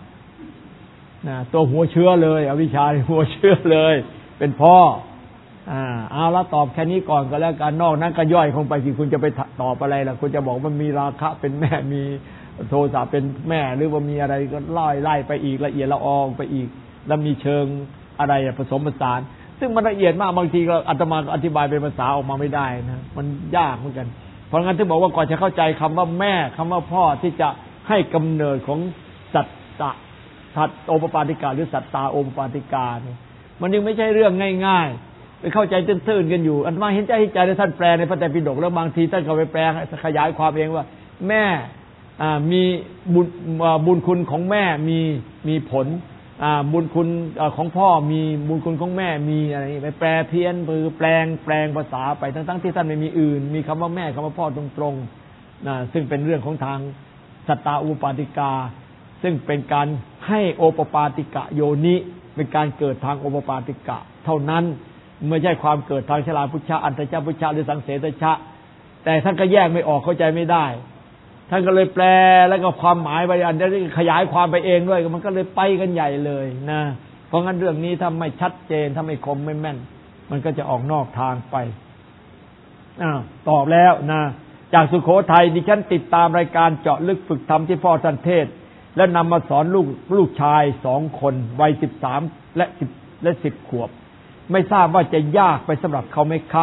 ตัวหัวเชื้อเลยอวิชชาหัวเชื้อเลยเป็นพ่อเอาละตอบแค่นี้ก่อนก็แล้วกันนอกนั้นก็ย่อยคงไปสิคุณจะไปตอบอะไรล่ะคุณจะบอกว่ามีราคะเป็นแม่มีโทสะเป็นแม่หรือว่ามีอะไรก็ไล่ไปอีกละเอียดละอองไปอีกแล้วมีเชิงอะไรผสมผสานซึ่งมันละเอียดมากบางทีก็อาตมาก็อธิบายเป็นภาษาออกมาไม่ได้นะมันยากเหมือนกันเพราะงั้นถึงบอกว่าก่อนจะเข้าใจคำว่าแม่คำว่าพ่อที่จะให้กำเนิดของสัตว์โอปปาติกาหรือสัตตาโอปปาติกาเนี่ยมันยังไม่ใช่เรื่องง่ายๆไปเข้าใจตื้นๆกันอยู่อาตมาเห็นใจแล้วท่านแปลในพระไตรปิฎกแล้วบางทีท่านก็ไปแปลขยายความเองว่าแม่มีบุญคุณของแม่มีผลบุญคุณของพ่อมีบุญคุณของแม่มีอะไรไปแปลเพี้ยนแปลงภาษาไปทั้งที่ท่านไม่มีอื่นมีคำว่าแม่คำว่าพ่อตรงๆซึ่งเป็นเรื่องของทางสัตตาโอปปาติกาซึ่งเป็นการให้โอปปาติกะโยนิเป็นการเกิดทางโอปปาติกะเท่านั้นไม่ใช่ความเกิดทางชลาพุชฌะอันตจพุชฌะหรือสังเสตชะแต่ท่านก็แยกไม่ออกเข้าใจไม่ได้ท่านก็เลยแปลแล้วก็ความหมายไปอันนี้ขยายความไปเองด้วยมันก็เลยไปกันใหญ่เลยนะเพราะงั้นเรื่องนี้ถ้าไม่ชัดเจนถ้าไม่คมไม่แม่นมันก็จะออกนอกทางไปตอบแล้วนะจากสุโขทัยดิฉันติดตามรายการเจาะลึกฝึกธรรมที่พ่อท่านเทศและนำมาสอนลูกชาย2 คนวัย13และ10 ขวบไม่ทราบว่าจะยากไปสำหรับเขาไหมคะ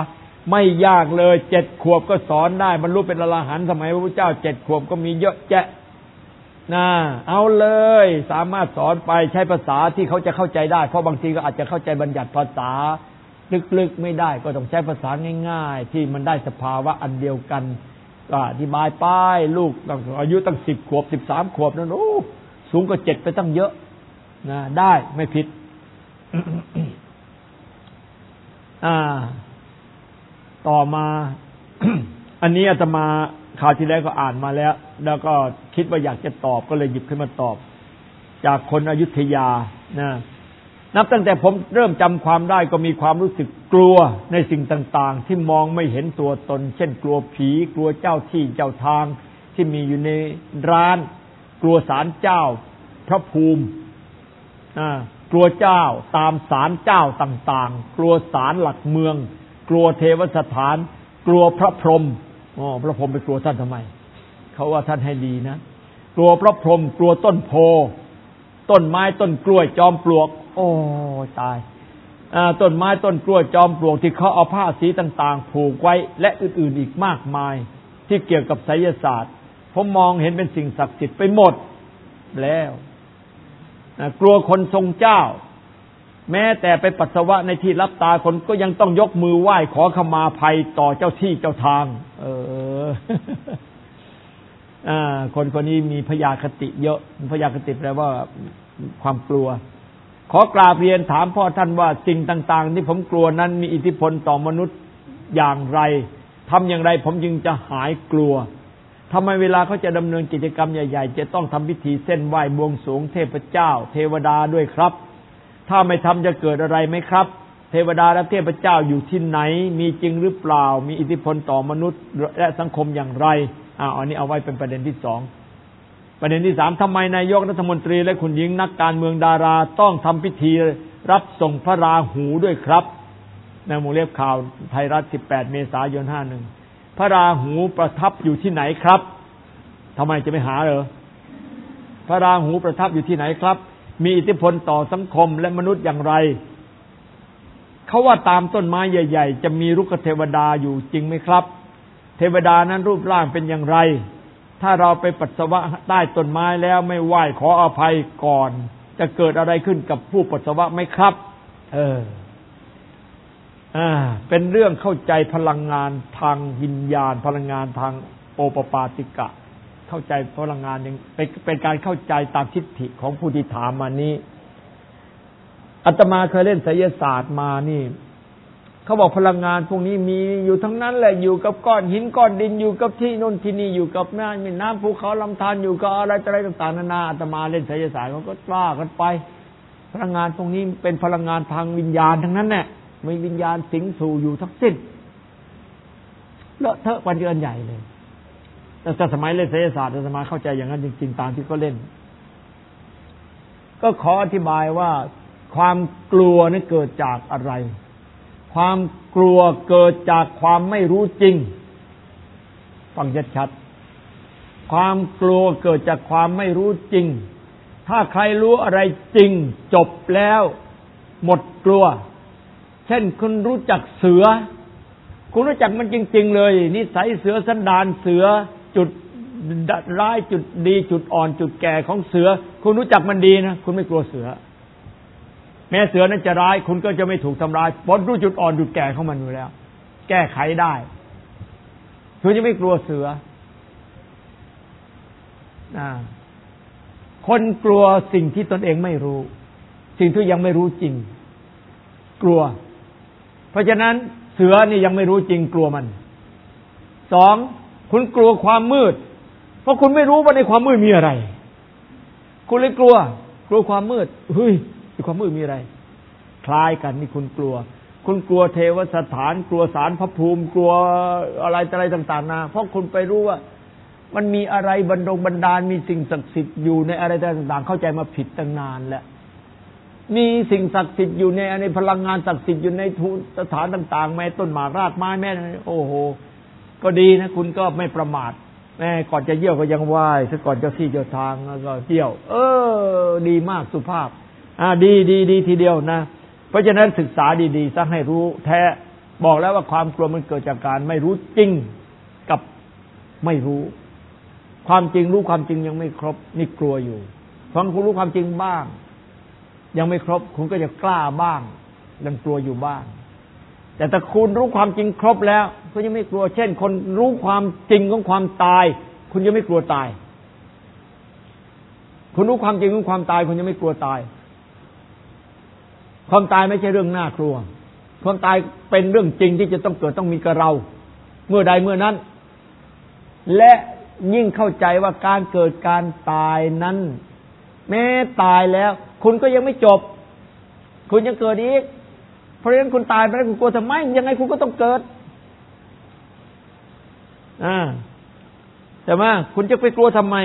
ไม่ยากเลย7 ขวบก็สอนได้บรรลุเป็นอรหันต์สมัยพระพุทธเจ้า7 ขวบก็มีเยอะแยะนะเอาเลยสามารถสอนไปใช้ภาษาที่เขาจะเข้าใจได้เพราะบางทีก็อาจจะเข้าใจบัญญัติภาษาลึกๆไม่ได้ก็ต้องใช้ภาษาง่ายๆที่มันได้สภาวะอันเดียวกันก็อธิบายป้ายลูกอายุตั้ง10 ขวบ13 ขวบนั่นโอ้สูงกว่า7ไปตั้งเยอะนะได้ไม่ผิด ต่อมา อันนี้อาตมาคราวที่แล้วก็อ่านมาแล้วก็คิดว่าอยากจะตอบก็เลยหยิบขึ้นมาตอบจากคนอยุธยานะนับตั้งแต่ผมเริ่มจำความได้ก็มีความรู้สึกกลัวในสิ่งต่างๆที่มองไม่เห็นตัวตนเช่นกลัวผีกลัวเจ้าที่เจ้าทางที่มีอยู่ในร้านกลัวศาลเจ้าพระภูมิกลัวเจ้าตามศาลเจ้าต่างๆกลัวศาลหลักเมืองกลัวเทวสถานกลัวพระพรหมพระพรหมไปกลัวท่านทำไมเขาว่าท่านให้ดีนะกลัวพระพรหมกลัวต้นโพต้นไม้ต้นกล้วยจอมปลวกโอ้ตายต้นไม้ต้นกล้วยจอมปลวกที่เขาเอาผ้าสีต่างๆผูกไว้และอื่นๆอีกมากมายที่เกี่ยวกับไสยศาสตร์ผมมองเห็นเป็นสิ่งศักดิ์สิทธิ์ไปหมดแล้วกลัวคนทรงเจ้าแม้แต่ไปปัสสาวะในที่รับตาคนก็ยังต้องยกมือไหว้ขอขมาภัยต่อเจ้าที่เจ้าทางคนคนนี้มีพยาคติเยอะพยาคติแปลว่าความกลัวขอกราบเรียนถามพ่อท่านว่าสิ่งต่างๆที่ผมกลัวนั้นมีอิทธิพลต่อมนุษย์อย่างไรทำอย่างไรผมจึงจะหายกลัวทำไมเวลาเขาจะดำเนินกิจกรรมใหญ่ๆจะต้องทำพิธีเส้นไหว้บวงสรวงเทพเจ้าเทวดาด้วยครับถ้าไม่ทำจะเกิดอะไรไหมครับเทวดาและเทพเจ้าอยู่ที่ไหนมีจริงหรือเปล่ามีอิทธิพลต่อมนุษย์และสังคมอย่างไรอันนี้เอาไว้เป็นประเด็นที่2ประเด็นที่3ทำไมนายกรัฐมนตรีและคุณหญิงนักการเมืองดาราต้องทำพิธีรับส่งพระราหูด้วยครับในหมู่เล็บข่าวไทยรัฐ18 เมษายน 51พระราหูประทับอยู่ที่ไหนครับทำไมจะไม่หาเหรอพระราหูประทับอยู่ที่ไหนครับมีอิทธิพลต่อสังคมและมนุษย์อย่างไรเขาว่าตามต้นไม้ใหญ่ๆจะมีรุกขเทวดาอยู่จริงไหมครับเทวดานั้นรูปร่างเป็นอย่างไรถ้าเราไปปัสสาวะใต้ต้นไม้แล้วไม่ไหว้ขออภัยก่อนจะเกิดอะไรขึ้นกับผู้ปัสสาวะไหมครับเป็นเรื่องเข้าใจพลังงานทางวิญญาณพลังงานทางโอปปาติกะเข้าใจพลังงานอย่างเป็นการเข้าใจตามทิฏฐิของผู้ที่ถามมานี้อาตมาเคยเล่นไสยศาสตร์มานี่เขาบอกพลังงานพวกนี้มีอยู่ทั้งนั้นแหละอยู่กับก้อนหินก้อนดินอยู่กับที่โน่นที่นี่อยู่กับแม่น้ำภูเขาลำธารอยู่กับอะไรต่างๆนานาอาตมาเล่นไสยศาสตร์เขาก็ว่ากันไปพลังงานพวกนี้เป็นพลังงานทางวิญญาณทั้งนั้นแหละมีวิญญาณสิงสู่อยู่ทั้งสิ้นเลอะเทอะกันเกินใหญ่เลยแต่สมัยเล่นไสยศาสตร์อาตมาเข้าใจอย่างนั้นจริงๆตามที่เขาเล่นก็ขออธิบายว่าความกลัวนี่เกิดจากอะไรความกลัวเกิดจากความไม่รู้จริงฟังชัดๆความกลัวเกิดจากความไม่รู้จริงถ้าใครรู้อะไรจริงจบแล้วหมดกลัวเช่นคุณรู้จักเสือคุณรู้จักมันจริงๆเลยนิสัยเสือสันดานเสือจุดร้ายจุดดีจุดอ่อนจุดแก่ของเสือคุณรู้จักมันดีนะคุณไม่กลัวเสือแม้เสือนั้นจะร้ายคุณก็จะไม่ถูกทำร้ายเพราะรู้จุดอ่อนจุดแก่ของมันอยู่แล้วแก้ไขได้คุณจะไม่กลัวเสือคนกลัวสิ่งที่ตนเองไม่รู้สิ่งที่ยังไม่รู้จริงกลัวเพราะฉะนั้นเสือนี่ยังไม่รู้จริงกลัวมัน2คุณกลัวความมืดเพราะคุณไม่รู้ว่าในความมืดมีอะไรคุณเลยกลัวความมืดเฮ้ยในความมืดมีอะไรคล้ายกันนี่คุณกลัวเทวสถานกลัวศาลพระภูมิกลัวอะไรต่างๆนะเพราะคุณไปรู้ว่ามันมีอะไรบันดาลมีสิ่งศักดิ์สิทธิ์อยู่ในอะไรต่างๆเข้าใจมาผิดตั้งนานแล้วมีสิ่งศักดิ์สิทธิ์อยู่ในพลังงานศักดิ์สิทธิ์อยู่ในสถานต่างๆแม้ต้นหมากรากไม้แม้โอ้โหก็ดีนะคุณก็ไม่ประมาทแม่ก่อนจะเยี่ยวก็ยังไหว้ซะก่อนเจ้าที่เจ้าทางแล้วก็เยี่ยวดีมากสุภาพดีทีเดียวนะเพราะฉะนั้นศึกษาดีๆซะให้รู้แท้บอกแล้วว่าความกลัวมันเกิดจากการไม่รู้จริงกับไม่รู้ความจริงรู้ความจริงยังไม่ครบนี่กลัวอยู่เพราะคุณรู้ความจริงบ้างยังไม่ครบคุณก็จะกล้าบ้างยังกลัวอยู่บ้างแต่ถ้าคุณรู้ความจริงครบแล้วก็ยังไม่กลัวเช่นคนรู้ความจริงของความตายคุณยังไม่กลัวตายคุณรู้ความจริงของความตายคุณยังไม่กลัวตายความตายไม่ใช่เรื่องน่ากลัวความตายเป็นเรื่องจริงที่จะต้องเกิดต้องมีกับเราเมื่อใดเมื่อนั้นและยิ่งเข้าใจว่าการเกิดการตายนั้นแม้ตายแล้วคุณก็ยังไม่จบคุณยังเกิดอีกเพราะฉะนั้นคุณตายไปแล้วคุณกลัวทำไมยังไงคุณก็ต้องเกิดแต่ว่าคุณจะไปกลัวทำไม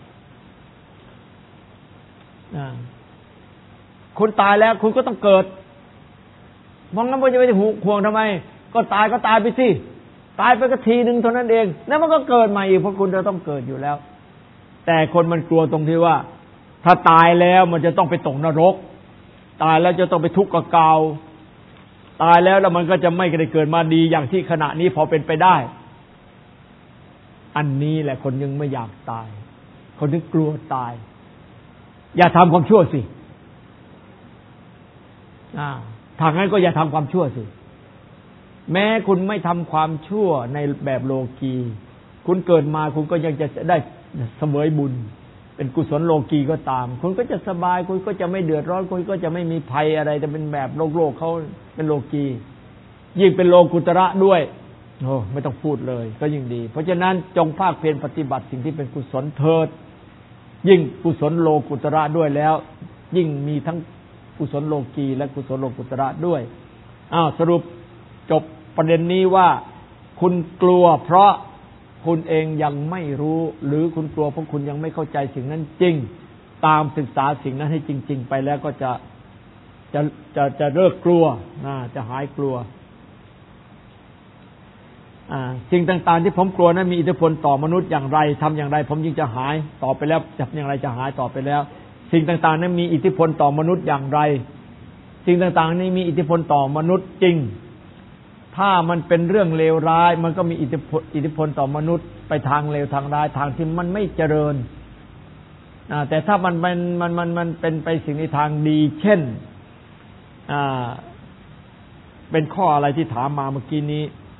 คุณตายแล้วคุณก็ต้องเกิดมองงั้นว่าจะไปห่วงทำไมก็ตายก็ตายไปสิตายไปก็ทีนึงเท่านั้นเองแล้วมันก็เกิดใหม่อีกเพราะคุณจะต้องเกิดอยู่แล้วแต่คนมันกลัวตรงที่ว่าถ้าตายแล้วมันจะต้องไปตกนรกตายแล้วจะต้องไปทุกข์กับเก่าตายแล้วมันก็จะไม่ได้เกิดมาดีอย่างที่ขณะนี้พอเป็นไปได้อันนี้แหละคนยังไม่อยากตายคนถึงกลัวตายอย่าทำความชั่วสิถ้างั้นก็อย่าทำความชั่วสิแม้คุณไม่ทำความชั่วในแบบโลกีคุณเกิดมาคุณก็ยังจะได้เสวยบุญเป็นกุศลโลกีก็ตามคุณก็จะสบายคุณก็จะไม่เดือดร้อนคุณก็จะไม่มีภัยอะไรแต่เป็นแบบโลกเขาเป็นโลกียิ่งเป็นโลกุตระด้วยโอ้ไม่ต้องพูดเลยก็ยิ่งดีเพราะฉะนั้นจงภาคเพียรปฏิบัติสิ่งที่เป็นกุศลเถิดยิ่งกุศลโลกุตระด้วยแล้วยิ่งมีทั้งกุศลโลกีและกุศลโลกุตระด้วยสรุปจบประเด็นนี้ว่าคุณกลัวเพราะคุณเองยังไม่รู้หรือคุณกลัวเพราะคุณยังไม่เข้าใจสิ่งนั้นจริงตามศึกษาสิ่งนั้นให้จริงๆไปแล้วก็จะเลิกกลัวจะหายกลัวสิ่งต่างๆที่ผมกลัวนั้นมีอิทธิพลต่อมนุษย์อย่างไรทำอย่างไรผมยิ่งจะหายต่อไปแล้วจับอย่างไรจะหายต่อไปแล้วสิ่งต่างๆนั้นมีอิทธิพลต่อมนุษย์อย่างไรสิ่งต่างๆนี้มีอิทธิพลต่อมนุษย์จริงถ้ามันเป็นเรื่องเลวร้ายมันก็มีอิทธิพลต่อมนุษย์ไปทางเลวทางร้ายทางที่มันไม่เจริญแต่ถ้ามันเป็นไปสิ่งในทางดีเช่นเป็นข้ออะไรที่ถามมาเมื่อกี้นี้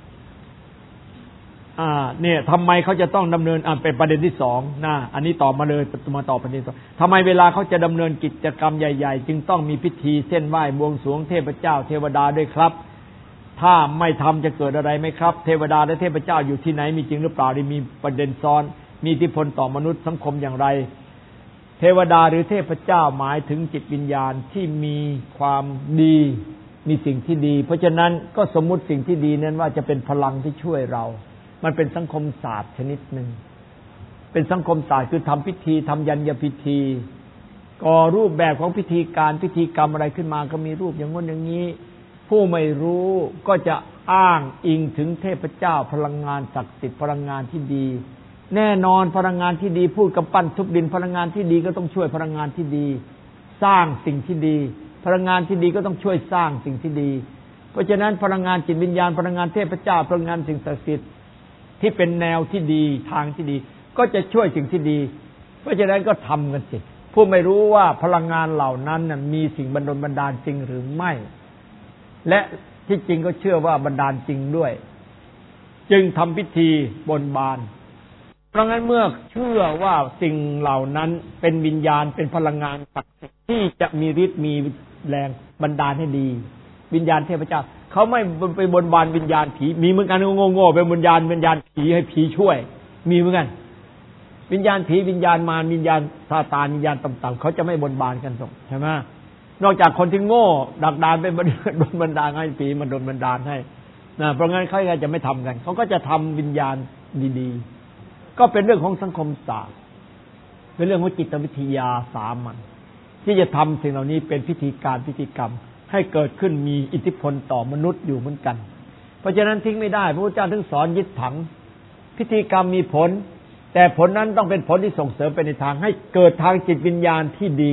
เนี่ยทำไมเขาจะต้องดำเนินเป็นประเด็นที่สองอันนี้ตอบมาเลยมาตอบประเด็นสองทำไมเวลาเขาจะดำเนินกิจกรรมใหญ่ๆจึงต้องมีพิธีเส้นไหว้บวงสรวงเทพเจ้าเทวดาด้วยครับถ้าไม่ทำจะเกิดอะไรไหมครับเทวดาและเทพเจ้าอยู่ที่ไหนมีจริงหรือเปล่ามีประเด็นซ้อนมีอิทธิพลต่อมนุษย์สังคมอย่างไรเทวดาหรือเทพเจ้าหมายถึงจิตวิญญาณที่มีความดีมีสิ่งที่ดีเพราะฉะนั้นก็สมมุติสิ่งที่ดีนั้นว่าจะเป็นพลังที่ช่วยเรามันเป็นสังคมศาสตร์ชนิดหนึ่งเป็นสังคมศาสตร์คือทำพิธีทำยัญญพิธีก่อรูปแบบของพิธีการพิธีกรรมอะไรขึ้นมาก็มีรูปอย่างงั้นอย่างนี้ผู้ไม่รู้ก็จะอ้างอิงถึงเทพเจ้าพลังงานศักดิ์สิทธิ์พลังงานที่ดีแน่นอนพลังงานที่ดีพูดกับปั้นทุบดินพลังงานที่ดีก็ต้องช่วยพลังงานที่ดีสร้างสิ่งที่ดีพลังงานที่ดีก็ต้องช่วยสร้างสิ่งที่ดีเพราะฉะนั้นพลังงานจิตวิญญาณพลังงานเทพเจ้าพลังงานสิ่งศักดิ์สิทธิ์ที่เป็นแนวที่ดีทางที่ดีก็จะช่วยสิ่งที่ดีเพราะฉะนั้นก็ทำกันสิผู้ไม่รู้ว่าพลังงานเหล่านั้นมีสิ่งบันดาลจริงหรือไม่และที่จริงก็เชื่อว่าบันดาลจริงด้วยจึงทำพิธีบนบานเพราะงั้นเมื่อเชื่อว่าสิ่งเหล่านั้นเป็นวิญญาณเป็นพลังงานศักดิ์สิทธิ์ที่จะมีฤทธิ์มีแรงบันดาลให้ดีวิญญาณเทพเจ้าเขาไม่ไปบนบานวิญญาณผีมีเหมือนกันโง่ๆเป็นวิญญาณผีให้ผีช่วยมีเหมือนกันวิญญาณผีวิญญาณมารวิญญาณซาตานวิญญาณต่ำๆเขาจะไม่บนบานกันหรอกใช่ไหมนอกจากคนที่โง่ดักดานเป็นโดนบันดาลให้ผีมันโดนบันดาลให้เพราะงั้นเขาจะไม่ทำกันเขาก็จะทำวิญญาณดีๆก็เป็นเรื่องของสังคมศาสตร์เป็นเรื่องของจิตวิทยาสามัญที่จะทำสิ่งเหล่านี้เป็นพิธีการพิธีกรรมให้เกิดขึ้นมีอิทธิพลต่อมนุษย์อยู่เหมือนกันเพราะฉะนั้นทิ้งไม่ได้พระพุทธเจ้าถึงสอนยึดถังพิธีกรรมมีผลแต่ผลนั้นต้องเป็นผลที่ส่งเสริมไปในทางให้เกิดทางจิตวิญญาณที่ดี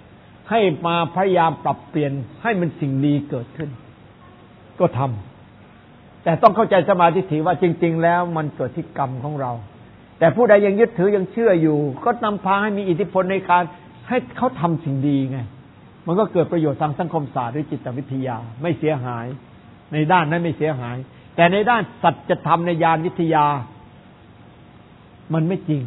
ให้มาพยายามปรับเปลี่ยนให้มันสิ่งดีเกิดขึ้นก็ทแต่ต้องเข้าใจสมาธิว่าจริงๆแล้วมันเกิดที่กรรมของเราแต่ผู้ใดยังยึดถือยังเชื่ออยู่ก็นำพาให้มีอิทธิพลในการให้เขาทำสิ่งดีไงมันก็เกิดประโยชน์ทางสังคมศาสตร์หรือจิตวิทยาไม่เสียหายในด้านนั้นไม่เสียหายแต่ในด้านสัจธรรมในญาณวิทยามันไม่จริง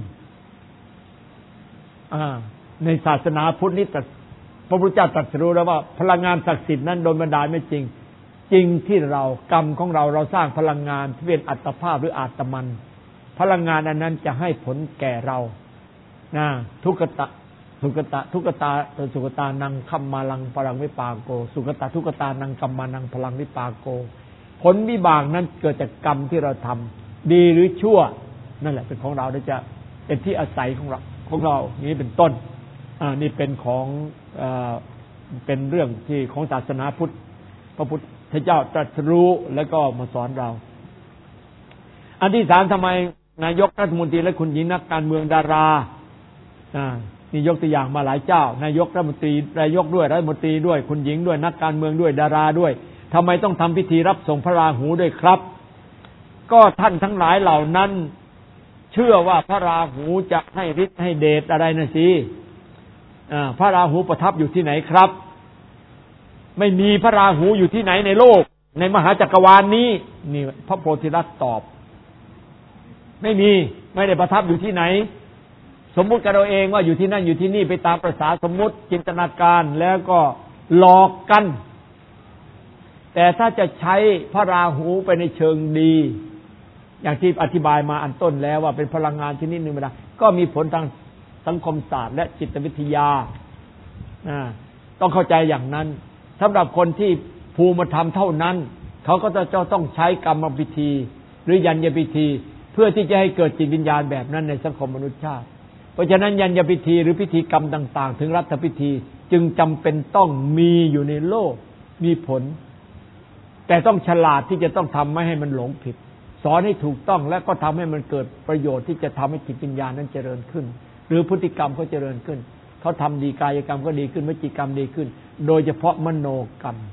ในศาสนาพุทธนี่พระพุทธเจ้าตรัสรู้แล้วว่าพลังงานศักดิ์สิทธิ์นั้นโดนบันดาลไม่จริงจริงที่เรากรรมของเราสร้างพลังงานที่เป็นอัตภาพหรืออาตมันพลังงานอันนั้นจะให้ผลแก่เราทุกตะสุกตะทุกตาสุกตานังคัมมาลังพลังวิปากโกสุกตะทุกตานังคัมมานังพลังวิปากโกผลวิบากนั้นเกิดจากกรรมที่เราทำดีหรือชั่วนั่นแหละเป็นของเราจะเป็นที่อาศัยของเรานี้เป็นต้นนี่เป็นของเป็นเรื่องที่ของศาสนาพุทธพระพุทธเจ้าตรัสรู้แล้วก็มาสอนเราอันที่สามทำไมนายกรัฐมนตรีและคุณหญิงนักการเมืองดารานี่ยกตัวอย่างมาหลายเจ้านายกรัฐมนตรีนายกด้วยรัฐมนตรีด้วยคุณหญิงด้วยนักการเมืองด้วยดาราด้วยทำไมต้องทำพิธีรับส่งพระราหูด้วยครับก็ท่านทั้งหลายเหล่านั้นเชื่อว่าพระราหูจะให้ฤทธิ์ให้เดชอะไรนะสิพระราหูประทับอยู่ที่ไหนครับไม่มีพระราหูอยู่ที่ไหนในโลกในมหาจักรวาลนี้นี่พระโพธิลักษณ์ตอบไม่ได้ประทับอยู่ที่ไหนสมมุติกันเราเองว่าอยู่ที่นั่นอยู่ที่นี่ไปตามประสาสมมุติจินตนาการแล้วก็หลอกกันแต่ถ้าจะใช้พระราหูไปในเชิงดีอย่างที่อธิบายมาอันต้นแล้วว่าเป็นพลังงานชนิดหนึ่งนะก็มีผลทางสังคมศาสตร์และจิตวิทยาต้องเข้าใจอย่างนั้นสำหรับคนที่ภูมิธรรมเท่านั้นเขาก็จะต้องใช้กรรมพิธีหรือยัญญพิธีเพื่อที่จะให้เกิดจิตวิญญาณแบบนั้นในสังคมมนุษยชาติเพราะฉะนั้นยัญญพิธีหรือพิธีกรรมต่างๆถึงรัฐพิธีจึงจำเป็นต้องมีอยู่ในโลกมีผลแต่ต้องฉลาดที่จะต้องทำไม่ให้มันหลงผิดสอนให้ถูกต้องและก็ทำให้มันเกิดประโยชน์ที่จะทำให้จิตวิญญาณนั้นเจริญขึ้นหรือพฤติกรรมเขาเจริญขึ้นเขาทำดีกายกรรมก็ดีขึ้นวจีกรรมดีขึ้นโดยเฉพาะมโนกรรม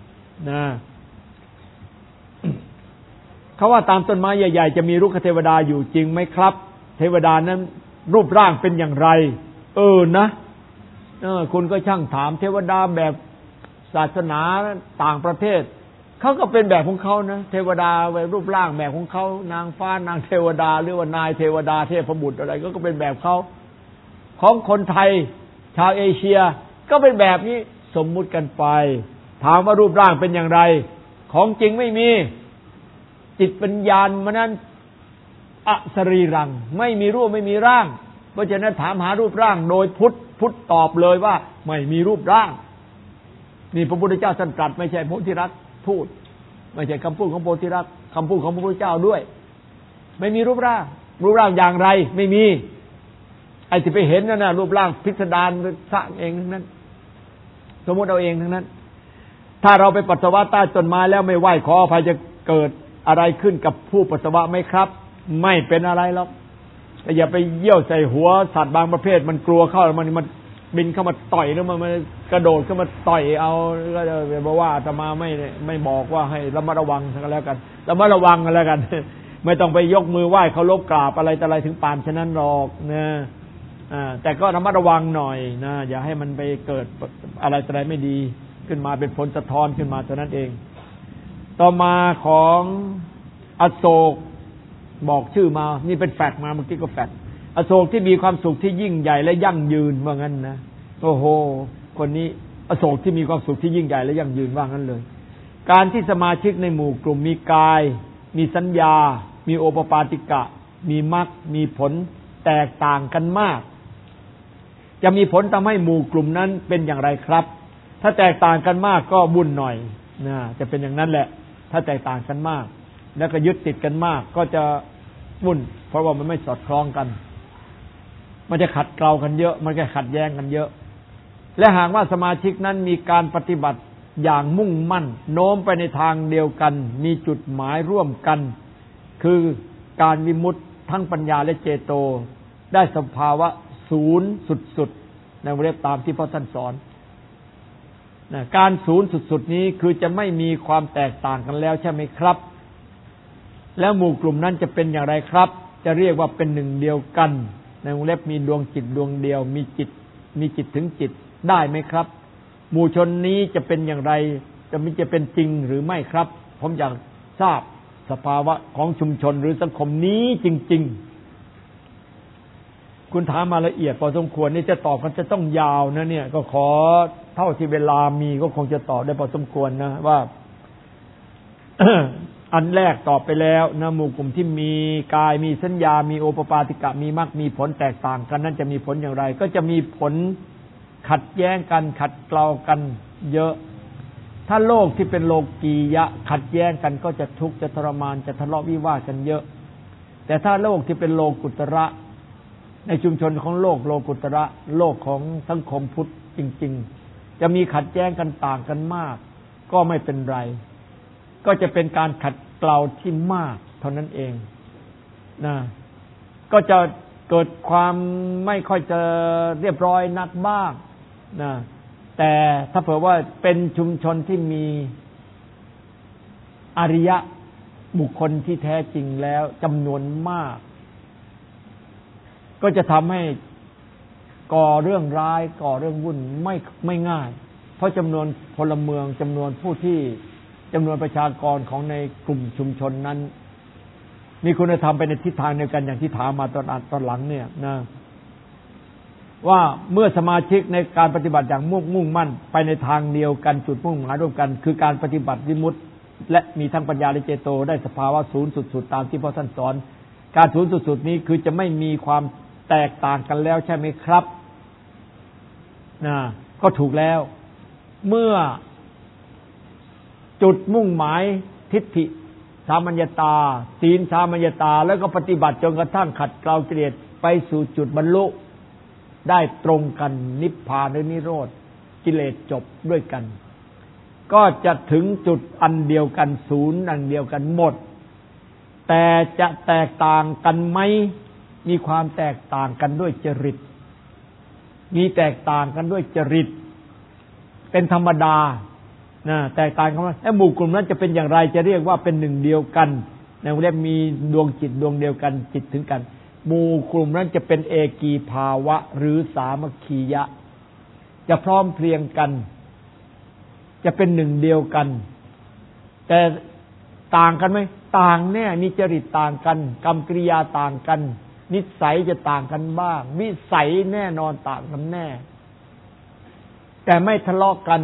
เขาว่าตามต้นไม้ใหญ่ๆจะมีรุกขเทวดาอยู่จริงไหมครับเทวดานั้นรูปร่างเป็นอย่างไรนะคุณก็ช่างถามเทวดาแบบศาสนาต่างประเทศเขาก็เป็นแบบของเขานะเทวดารูปร่างแบบของเขานางฟ้านางเทวดาหรือว่านายเทวดาเทพบุตรอะไรก็เป็นแบบเขาของคนไทยชาวเอเชียก็เป็นแบบนี้สมมุติกันไปถามว่ารูปร่างเป็นอย่างไรของจริงไม่มีจิตปัญญามันนั้นอสรีรังไม่มีรูปไม่มีร่างเพราะฉะนั้นถามหารูปร่างโดยพุทธตอบเลยว่าไม่มีรูปร่างนี่พระพุทธเจ้าท่านตรัสไม่ใช่โพธิรัตน์พูดไม่ใช่คำพูดของโพธิรัตน์คำพูดของพระพุทธเจ้าด้วยไม่มีรูปร่างอย่างไรไม่มีไอ้ที่ไปเห็นนั่นน่ะรูปร่างพิสดารสร้างเองทั้งนั้นสมมติเอาเองทั้งนั้นถ้าเราไปปัสสาวะใต้ต้นไม้แล้วไม่ไหว้ขออภัยจะเกิดอะไรขึ้นกับผู้ปัสสาวะไหมครับไม่เป็นอะไรหรอกแต่อย่าไปเยี่ยวใส่หัวสัตว์บางประเภทมันกลัวเข้ามันบินเข้ามาต่อยแล้วมันกระโดดเข้ามาต่อยเอาก็จะบอกว่าอาตมาไม่บอกว่าให้ระมัดระวังกันแล้วกันระมัดระวังกันแล้วกันไม่ต้องไปยกมือไหว้เคารพกราบอะไรแต่อะไรถึงปานฉะนั้นหรอกนะแต่ก็ระมัดระวังหน่อยนะอย่าให้มันไปเกิดอะไรแต่อะไรไม่ดีขึ้นมาเป็นผลสะท้อนขึ้นมาเท่านั้นเองต่อมาของอโศกบอกชื่อมานี่เป็นแฟกต์มาเมื่อกี้ก็แฟกต์อโศกที่มีความสุขที่ยิ่งใหญ่และยั่งยืนว่างั้นนะโอ้โหคนนี้อโศกที่มีความสุขที่ยิ่งใหญ่และยั่งยืนว่างั้นเลยการที่สมาชิกในหมู่กลุ่มมีกายมีสัญญามีโอปปาติกะมีมรรคมีผลแตกต่างกันมากจะมีผลทำให้หมู่กลุ่มนั้นเป็นอย่างไรครับถ้าแตกต่างกันมากก็วุ่นหน่อยนะจะเป็นอย่างนั้นแหละถ้าแตกต่างกันมากแล้วก็ยึดติดกันมากก็จะวุ่นเพราะว่ามันไม่สอดคล้องกันมันจะขัดเกลากันเยอะมันจะขัดแย้งกันเยอะและหากว่าสมาชิกนั้นมีการปฏิบัติอย่างมุ่งมั่นโน้มไปในทางเดียวกันมีจุดหมายร่วมกันคือการวิมุตติทั้งปัญญาและเจโตได้สภาวะศูนย์สุดๆในวงเล็บตามที่พระท่านสอนการศูนย์สุดๆนี้คือจะไม่มีความแตกต่างกันแล้วใช่ไหมครับแล้วหมู่กลุ่มนั้นจะเป็นอย่างไรครับจะเรียกว่าเป็นหนึ่งเดียวกันในวงเล็บมีดวงจิตดวงเดียวมีจิตถึงจิตได้ไหมครับหมู่ชนนี้จะเป็นอย่างไรจะเป็นจริงหรือไม่ครับผมอยากทราบสภาวะของชุมชนหรือสังคมนี้จริงๆคุณถามมาละเอียดพอสมควรนี่จะตอบกันจะต้องยาวนะเนี่ยก็ขอเท่าที่เวลามีก็คงจะตอบได้พอสมควรนะว่า อันแรกตอบไปแล้วนะหมู่กลุ่มที่มีกายมีสัญญามีโอปปาติกะมีมรรคมีผลแตกต่างกันนั้นจะมีผลอย่างไรก็จะมีผลขัดแย้งกันขัดเกลากันเยอะถ้าโลกที่เป็นโลกียะขัดแย้งกันก็จะทุกข์จะทรมานจะทะเลาะวิวาทกันเยอะแต่ถ้าโลกที่เป็นโลกุตระในชุมชนของโลกโลกุตระโลกของสังคมพุทธจริงๆจะมีขัดแย้งกันต่างกันมากก็ไม่เป็นไรก็จะเป็นการขัดเกลาที่มากเท่านั้นเองนะก็จะเกิดความไม่ค่อยจะเรียบร้อยนักบ้างนะแต่ถ้าเผื่อว่าเป็นชุมชนที่มีอริยะบุคคลที่แท้จริงแล้วจำนวนมากก็จะทำให้ก่อเรื่องร้ายก่อเรื่องวุ่นไม่ง่ายเพราะจำนวนพลเมืองจำนวนผู้ที่จำนวนประชากรของในกลุ่มชุมชนนั้นมีคุณธรรมไปในทิศทางเดียวกันอย่างที่ถามมาตอนหลังเนี่ยนะว่าเมื่อสมาชิกในการปฏิบัติอย่างมุ่งมั่นไปในทางเดียวกันจุดมุ่งหมายร่วมกันคือการปฏิบัติวิมุตติและมีทั้งปัญญาและเจโตได้สภาวะศูนย์สุดๆตามที่พระท่านสอนการศูนย์สุดๆนี้คือจะไม่มีความแตกต่างกันแล้วใช่ไหมครับนะก็ถูกแล้วเมื่อจุดมุ่งหมายทิฏฐิสามัญญตาศีลสามัญญตาแล้วก็ปฏิบัติจนกระทั่งขัดเกลากิเลสไปสู่จุดบรรลุได้ตรงกันนิพพานหรือนิโรธกิเลสจบด้วยกันก็จะถึงจุดอันเดียวกันศูนย์อันเดียวกันหมดแต่จะแตกต่างกันไหมมีความแตกต่างกันด้วยจริตมีแตกต่างกันด้วยจริตเป็นธรรมดานะแตกต่างกันว่าหมู่กลุ่มนั้นจะเป็นอย่างไรจะเรียกว่าเป็นหนึ่งเดียวกันในวงเล็บมีดวงจิตดวงเดียวกันจิตถึงกันหมู่กลุ่มนั้นจะเป็นเอกีภาวะหรือสามัคคียะจะพร้อมเพรียงกันจะเป็นหนึ่งเดียวกันแต่ต่างกันไหมต่างแน่มีจริตต่างกันกรรมกิริยาต่างกันนิสัยจะต่างกันบ้างวิสัยแน่นอนต่างกันแน่แต่ไม่ทะเลาะกัน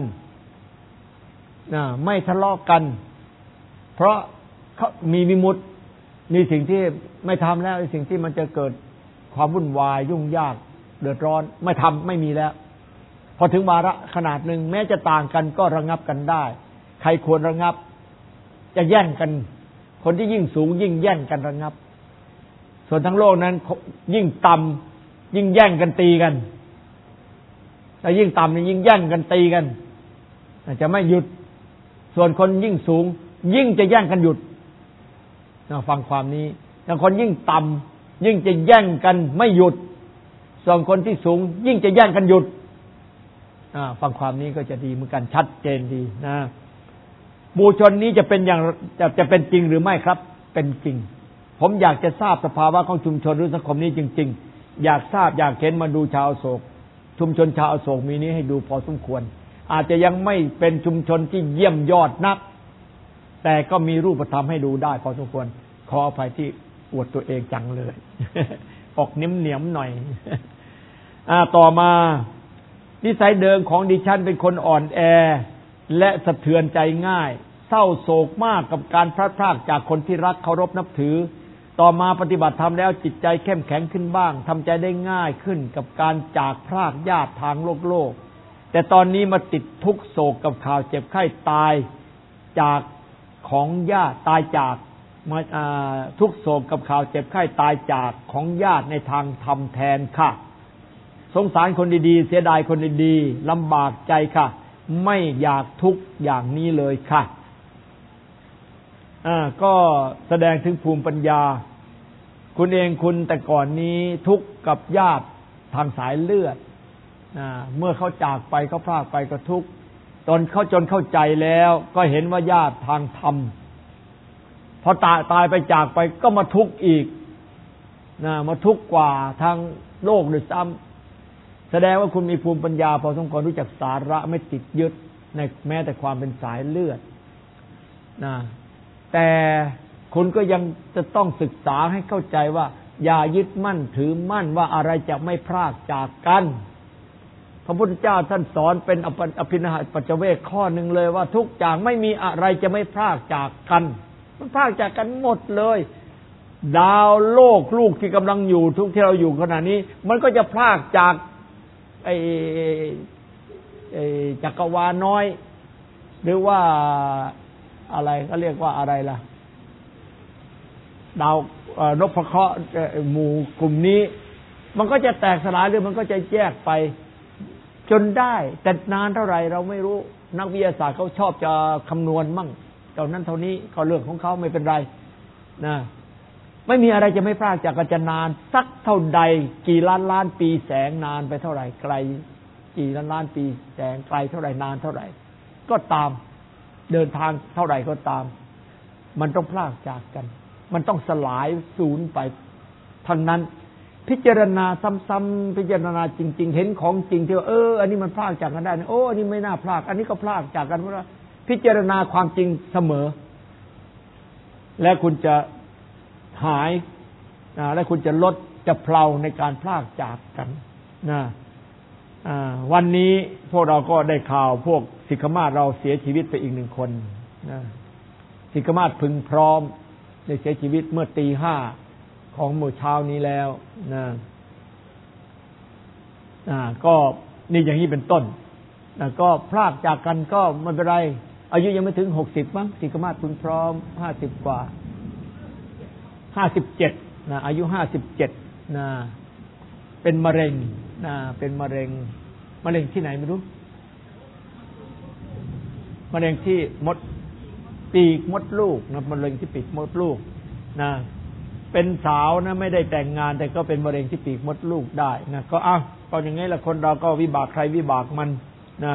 ไม่ทะเลาะกันเพราะเขามีวิมุตติมีสิ่งที่ไม่ทำแล้วสิ่งที่มันจะเกิดความวุ่นวายยุ่งยากเดือดร้อนไม่ทำไม่มีแล้วพอถึงวาระขนาดหนึ่งแม้จะต่างกันก็ระงับกันได้ใครควรระงับจะแย่งกันคนที่ยิ่งสูงยิ่งแย่งกันระงับส่วนทั้งโลกนั้นยิ่งต่ำยิ่งแย่งกันตีกันแต่ยิ่งต่ำนี่ยิ่งแย่งกันตีกันจะไม่หยุดส่วนคนยิ่งสูงยิ่งจะแย่งกันหยุดฟังความนี้แต่คนยิ่งต่ำยิ่งจะแย่งกันไม่หยุดส่วนคนที่สูงยิ่งจะแย่งกันหยุดฟังความนี้ก็จะดีเหมือนกันชัดเจนดีนะหมู่ชนนี้จะเป็นอย่างจะเป็นจริงหรือไม่ครับเป็นจริงผมอยากจะทราบสภาวะของชุมชนหรือสังคมนี้จริงๆอยากทราบอยากเห็นมาดูชาวอโศกชุมชนชาวอโศกมีนี้ให้ดูพอสมควรอาจจะยังไม่เป็นชุมชนที่เยี่ยมยอดนักแต่ก็มีรูปธรรมให้ดูได้พอสมควรขออภัยที่อวดตัวเองจังเลย ออกเหนียมๆหน่อย ต่อมานิสัยเดิมของดิฉันเป็นคนอ่อนแอและสะเทือนใจง่ายเศร้าโศกมากกับการพลัดพรากจากคนที่รักเคารพนับถือต่อมาปฏิบัติธรรมแล้วจิตใจเข้มแข็งขึ้นบ้างทำใจได้ง่ายขึ้นกับการจากพรากญาติทางโลกแต่ตอนนี้มาติดทุกข์โศกกับข่าวเจ็บไข้ตายจากของญาติตายจากมาทุกข์โศกกับข่าวเจ็บไข้ตายจากของญาติในทางธรรมแทนค่ะสงสารคนดีๆเสียดายคนดีๆลำบากใจค่ะไม่อยากทุกข์อย่างนี้เลยค่ะก็แสดงถึงภูมิปัญญาคุณเองคุณแต่ก่อนนี้ทุกข์กับญาติทางสายเลือดเมื่อเขาจากไปเขาพรากไปก็ทุกข์จนเข้าใจแล้วก็เห็นว่าญาติทางธรรมพพอตายไปจากไปก็มาทุกข์อีกนะมาทุกข์กว่าทางโลกด้วยซ้ำแสดงว่าคุณมีภูมิปัญญาพอสมควรรู้จักสาระไม่ติดยึดในแม้แต่ความเป็นสายเลือดนะแต่คุณก็ยังจะต้องศึกษาให้เข้าใจว่าอย่ายึดมั่นถือมั่นว่าอะไรจะไม่พรากจากกันพระพุทธเจ้าท่านสอนเป็นอภินิหารปัจเจเวกข้อหนึ่งเลยว่าทุกอย่างไม่มีอะไรจะไม่พรากจากกันมันพรากจากกันหมดเลยดาวโลกลูกที่กำลังอยู่ทุกที่เราอยู่ขณะนี้มันก็จะพรากจากไอ้จักรวาลน้อยหรือว่าอะไรก็เรียกว่าอะไรล่ะดาวนพเคราะห์หมู่กลุ่มนี้มันก็จะแตกสลายหรือมันก็จะแยกไปจนได้แต่นานเท่าไหร่เราไม่รู้นักวิทยาศาสตร์เขาชอบจะคำนวณมั่งเท่านั้นเท่านี้ก็เรื่องของเขาไม่เป็นไรนะไม่มีอะไรจะไม่พลาดจากกันจะนานสักเท่าใดกี่ล้านล้านปีแสงนานไปเท่าไหร่ไกลกี่ล้านล้านปีแสงไกลเท่าไหร่นานเท่าไหร่ก็ตามเดินทางเท่าไหร่ก็ตามมันต้องพลาดจากกันมันต้องสลายสูญไปทั้งนั้นพิจารณาซ้ำๆพิจารณาจริงๆเห็นของจริงที่ว่าอันนี้มันพลาดจากกันได้นะอันนี้ไม่น่าพลาดอันนี้ก็พลาดจากกันเพราะว่าพิจารณาความจริงเสมอและคุณจะหายและคุณจะลดจะเพลาในการพลาดจากกันนะวันนี้พวกเราก็ได้ข่าวพวกสิกขมาศเราเสียชีวิตไปอีกหนึ่งคนนะสิกขมาศพึงพร้อมได้เสียชีวิตเมื่อ 5:00 ของมื้อเช้านี้แล้วนะก็นี่อย่างนี้เป็นต้นนะก็พลาดจากกันก็ไม่เป็นไรอายุยังไม่ถึง60มั้งสิกขมาศพึงพร้อม50กว่า57นะอายุ57นะเป็นมะเร็งนะเป็นมะเร็งที่ไหนไม่รู้มะเร็งที่ปีกมดลูกนะมะเร็งที่ปีกมดลูกนะเป็นสาวนะไม่ได้แต่งงานแต่ก็เป็นมะเร็งที่ปีกมดลูกได้นะก็ก็อย่างงี้แหละคนเราก็วิบากใครวิบากมันนะ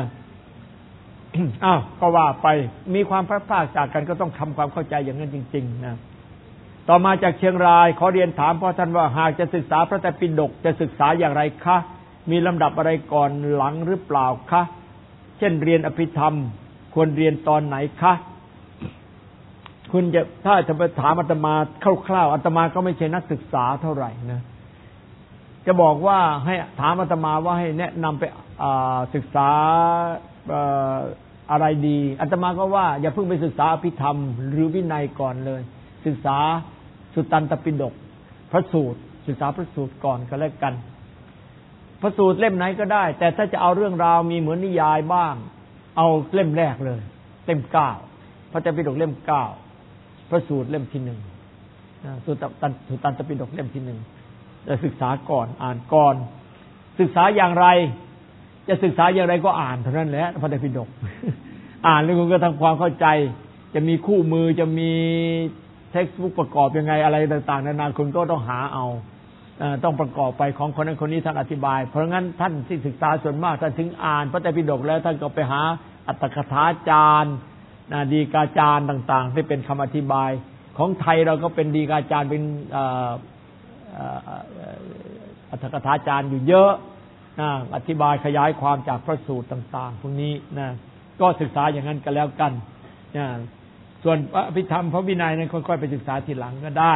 ก็ว่าไปมีความพลาดพลาดจากกันก็ต้องทำความเข้าใจอย่างนั้นจริงๆนะต่อมาจากเชียงรายขอเรียนถามพ่อท่านว่าหากจะศึกษาพระไตรปิฎกจะศึกษาอย่างไรคะมีลำดับอะไรก่อนหลังหรือเปล่าคะเช่นเรียนอภิธรรมควรเรียนตอนไหนคะคุณจะถ้าจะไปถามอาตมาคร่าวๆอาตมาก็ไม่ใช่นักศึกษาเท่าไหร่นะจะบอกว่าให้ถามอาตมาว่าให้แนะนำไปศึกษาอะไรดีอาตมาก็ว่าอย่าเพิ่งไปศึกษาอภิธรรมหรือวินัยก่อนเลยศึกษาสุตตันตปิฎกพระสูตรศึกษาพระสูตรก่อนก็แล้วกันพระสูตรเล่มไหนก็ได้แต่ถ้าจะเอาเรื่องราวมีเหมือนนิยายบ้างเอาเล่มแรกเลยเล่ม9พระไตรปิฎกเล่ม9พระสูตรเล่มที่1สุตตันตปิฎกเล่มที่1จะศึกษาก่อนอ่านก่อนศึกษาอย่างไรจะศึกษาอย่างไรก็อ่านเท่านั้นแหละพระไตรปิฎก อ่านแล้วคุณก็ทำความเข้าใจจะมีคู่มือจะมีเท็กซ์บุ๊กประกอบยังไงอะไรต่างๆนานาคุณก็ต้องหาเอาต้องประกอบไปของคนนั้นคนนี้ท่านอธิบายเพราะงั้นท่านที่ศึกษาส่วนมากท่านถึงอ่านพระไตรปิฎกแล้วท่านก็ไปหาอัตถกถาจารย์ดีกาจารย์ต่างๆที่เป็นคำอธิบายของไทยเราก็เป็นดีกาจารย์เป็นอัตถกถาจารย์อยู่เยอะอธิบายขยายความจากพระสูตรต่างๆพวกนี้นะก็ศึกษาอย่างนั้นก็แล้วกันส่วนอภิธรรมพระวินัยนั้นค่อยๆไปศึกษาทีหลังก็ได้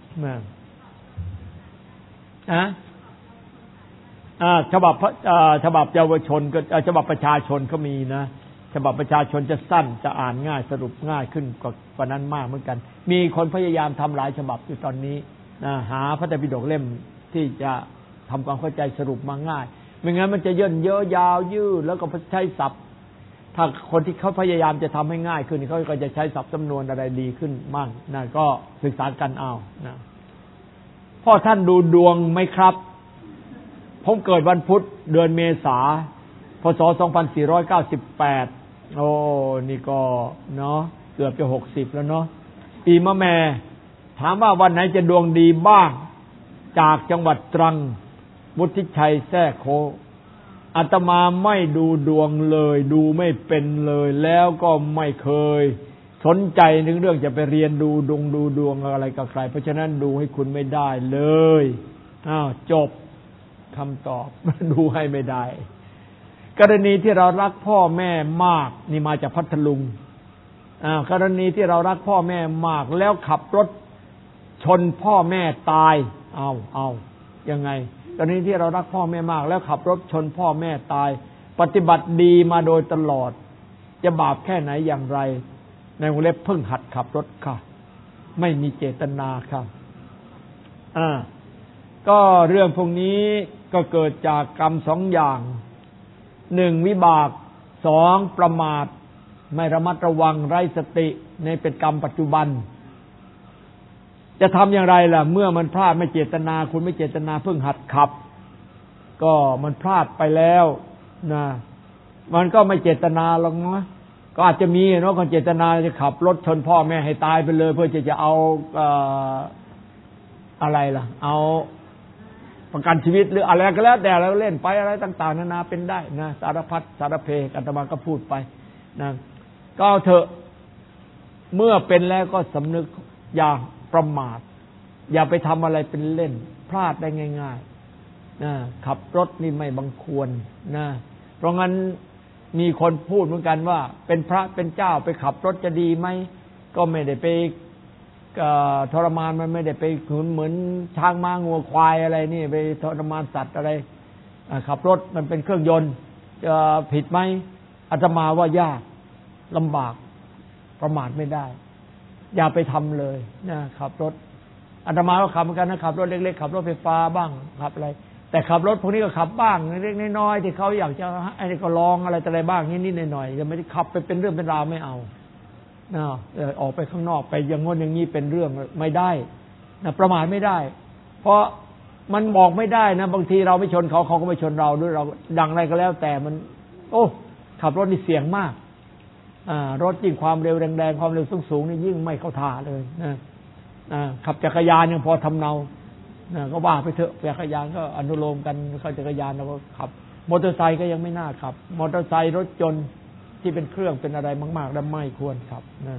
ฉบับเยาวชนก็ฉบับประชาชนก็มีนะฉบับประชาชนจะสั้นจะอ่านง่ายสรุปง่ายขึ้นกว่านั้นมากเหมือนกันมีคนพยายามทำหลายฉบับอยู่ตอนนี้หาพระไตรปิฎกเล่มที่จะทำความเข้าใจสรุปมาง่ายไม่งั้นมันจะย่นเยอะยาวยืดแล้วก็ใช้ศัพท์ถ้าคนที่เขาพยายามจะทำให้ง่ายขึ้นเขาก็จะใช้ศัพท์จำนวนอะไรดีขึ้นมั่งนะก็ศึกษากันเอานะพ่อท่านดูดวงไหมครับผมเกิดวันพุธเดือนเมษาพศ 2498นี่ก็เนาะเกือบจะ60แล้วเนาะปีมะแม่ถามว่าวันไหนจะดวงดีบ้างจากจังหวัดตรังวุฒิชัยแท้โคอาตมาไม่ดูดวงเลยดูไม่เป็นเลยแล้วก็ไม่เคยสนใจถึงเรื่องจะไปเรียนดูดวงอะไรกับใครเพราะฉะนั้นดูให้คุณไม่ได้เลยจบคำตอบ ดูให้ไม่ได้กรณีที่เรารักพ่อแม่มากนี่มาจากพัทลุงกรณีที่เรารักพ่อแม่มากแล้วขับรถชนพ่อแม่ตายเอายังไงกรณีที่เรารักพ่อแม่มากแล้วขับรถชนพ่อแม่ตายปฏิบัติดีมาโดยตลอดจะบาปแค่ไหนอย่างไรในวงเล็บเพิ่งหัดขับรถค่ะไม่มีเจตนาค่ะก็เรื่องพวกนี้ก็เกิดจากกรรม2 อย่าง1วิบาก2ประมาทไม่ระมัดระวังไร้สติในเป็นกรรมปัจจุบันจะทำอย่างไรล่ะเมื่อมันพลาดไม่เจตนาคุณไม่เจตนาเพิ่งหัดขับก็มันพลาดไปแล้วนะมันก็ไม่เจตนาหรอกนะก็อาจจะมีเนาะคนเจตนาจะขับรถชนพ่อแม่ให้ตายไปเลยเพื่อจะเอาอะไรล่ะเอาประกันชีวิตหรืออะไรก็แล้วแต่เราเล่นไปอะไรต่างๆนานาเป็นได้นะสารพัดสารเพอาตมาก็พูดไปนะก็เถอะเมื่อเป็นแล้วก็สำนึกอย่าประมาทอย่าไปทำอะไรเป็นเล่นพลาดได้ง่ายๆนะขับรถนี่ไม่บังควรนะเพราะงั้นมีคนพูดเหมือนกันว่าเป็นพระเป็นเจ้าไปขับรถจะดีไหมก็ไม่ได้ไปทรมานมันไม่ได้ไปเหมือนช้างม้างัวควายอะไรนี่ไปทรมานสัตว์อะไรขับรถมันเป็นเครื่องยนต์จะผิดไหมอาตมาว่ายากลำบากประมาทไม่ได้อย่าไปทำเลยนะขับรถอาตมาก็ขับเหมือนกันนะขับรถเล็กๆขับรถไฟฟ้าบ้างขับอะไรแต่ขับรถพวกนี้ก็ขับบ้างเล็กๆน้อยๆที่เขาอยากจะอะไรก็ลองอะไรแต่อะไรบ้างนิดๆหน่อยๆจะไม่ได้ขับไปเป็นเรื่องเป็นราวไม่เอาออกไปข้างนอกไปอย่างง้นอย่างนี้เป็นเรื่องไม่ได้นะประมาทไม่ได้เพราะมันบอกไม่ได้นะบางทีเราไม่ชนเขาเขาก็ไม่ชนเราด้วยเราดังอะไรก็แล้วแต่มันขับรถนี่เสี่ยงมากรถยิ่งความเร็วแรงๆความเร็วสูงๆนี่ยิ่งไม่เข้าท่าเลยนะขับจักรยานยังพอทำเนาก็ว่าไปเถอะจักรยานก็อนุโลมกันเข้าจักรยานเราก็ขับมอเตอร์ไซค์ก็ยังไม่น่าขับมอเตอร์ไซค์รถยนต์ที่เป็นเครื่องเป็นอะไรมากๆแล้วไม่ควรครับนะ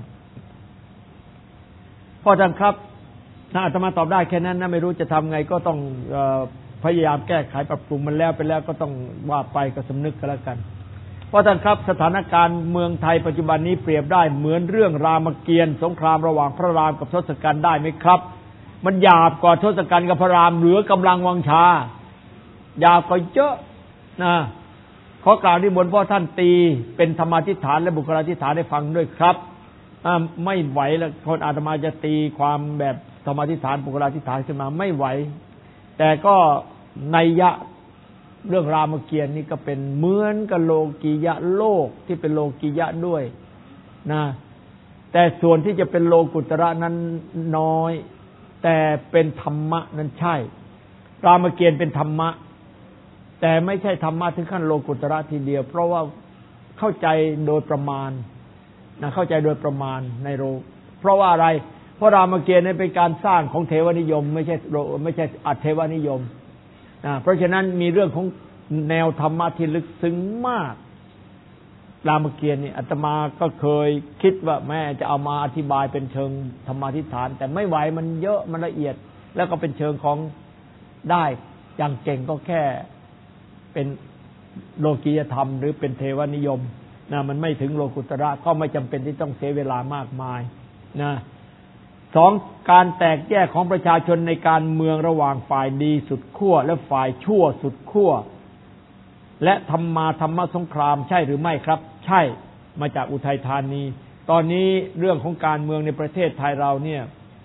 พ่อท่านครับถ้าอาตมาตอบได้แค่นั้นนะไม่รู้จะทำไงก็ต้องพยายามแก้ไขปรับปรุงมันแล้วไปแล้วก็ต้องว่าไปก็สำนึกกันแล้วกันพ่อท่านครับสถานการณ์เมืองไทยปัจจุบันนี้เปรียบได้เหมือนเรื่องรามเกียรติ์สงครามระหว่างพระรามกับทศกัณฐ์ได้ไหมครับมันหยาบกว่าทศกัณฐ์กับพระรามเหลือกำลังวังชาหยาบกว่าเยอะนะขอกล่าวนิมนต์พ่อท่านตีเป็นธรรมาธิษฐานและบุคลาธิษฐานให้ฟังด้วยครับไม่ไหวแล้วคนอาตมาจะตีความแบบธรรมาธิษฐานบุคลาธิษฐานขึ้นมาไม่ไหวแต่ก็นัยยะเรื่องรามเกียรติ์นี่ก็เป็นเหมือนกับโลกียะโลกที่เป็นโลกียะด้วยนะแต่ส่วนที่จะเป็นโลกุตระนั้นน้อยแต่เป็นธรรมะนั้นใช่รามเกียรติ์เป็นธรรมะแต่ไม่ใช่ธรรมะถึงขั้นโลกุตระทีเดียวเพราะว่าเข้าใจโดยประมาณนะเข้าใจโดยประมาณในโลเพราะว่าอะไรเพราะรามเกียรติ์นั้นเป็นการสร้างของเทวนิยมไม่ใช่อัตเทวนิยมเพราะฉะนั้นมีเรื่องของแนวธรรมะที่ลึกซึ้งมากรามเกียรติ์นี่อาตมาก็เคยคิดว่าแม่จะเอามาอธิบายเป็นเชิงธรรมาธิษฐานแต่ไม่ไหวมันเยอะมันละเอียดแล้วก็เป็นเชิงของได้อย่างเก่งก็แค่เป็นโลกียธรรมหรือเป็นเทวนิยมนะมันไม่ถึงโลกุตระก็ไม่จำเป็นที่ต้องเสียเวลามากมายนะ2การแตกแยกของประชาชนในการเมืองระหว่างฝ่ายดีสุดขั้วและฝ่ายชั่วสุดขั้วและธรรมสงครามใช่หรือไม่ครับใช่มาจากอุทัยธานีตอนนี้เรื่องของการเมืองในประเทศไทยเราเนี่ย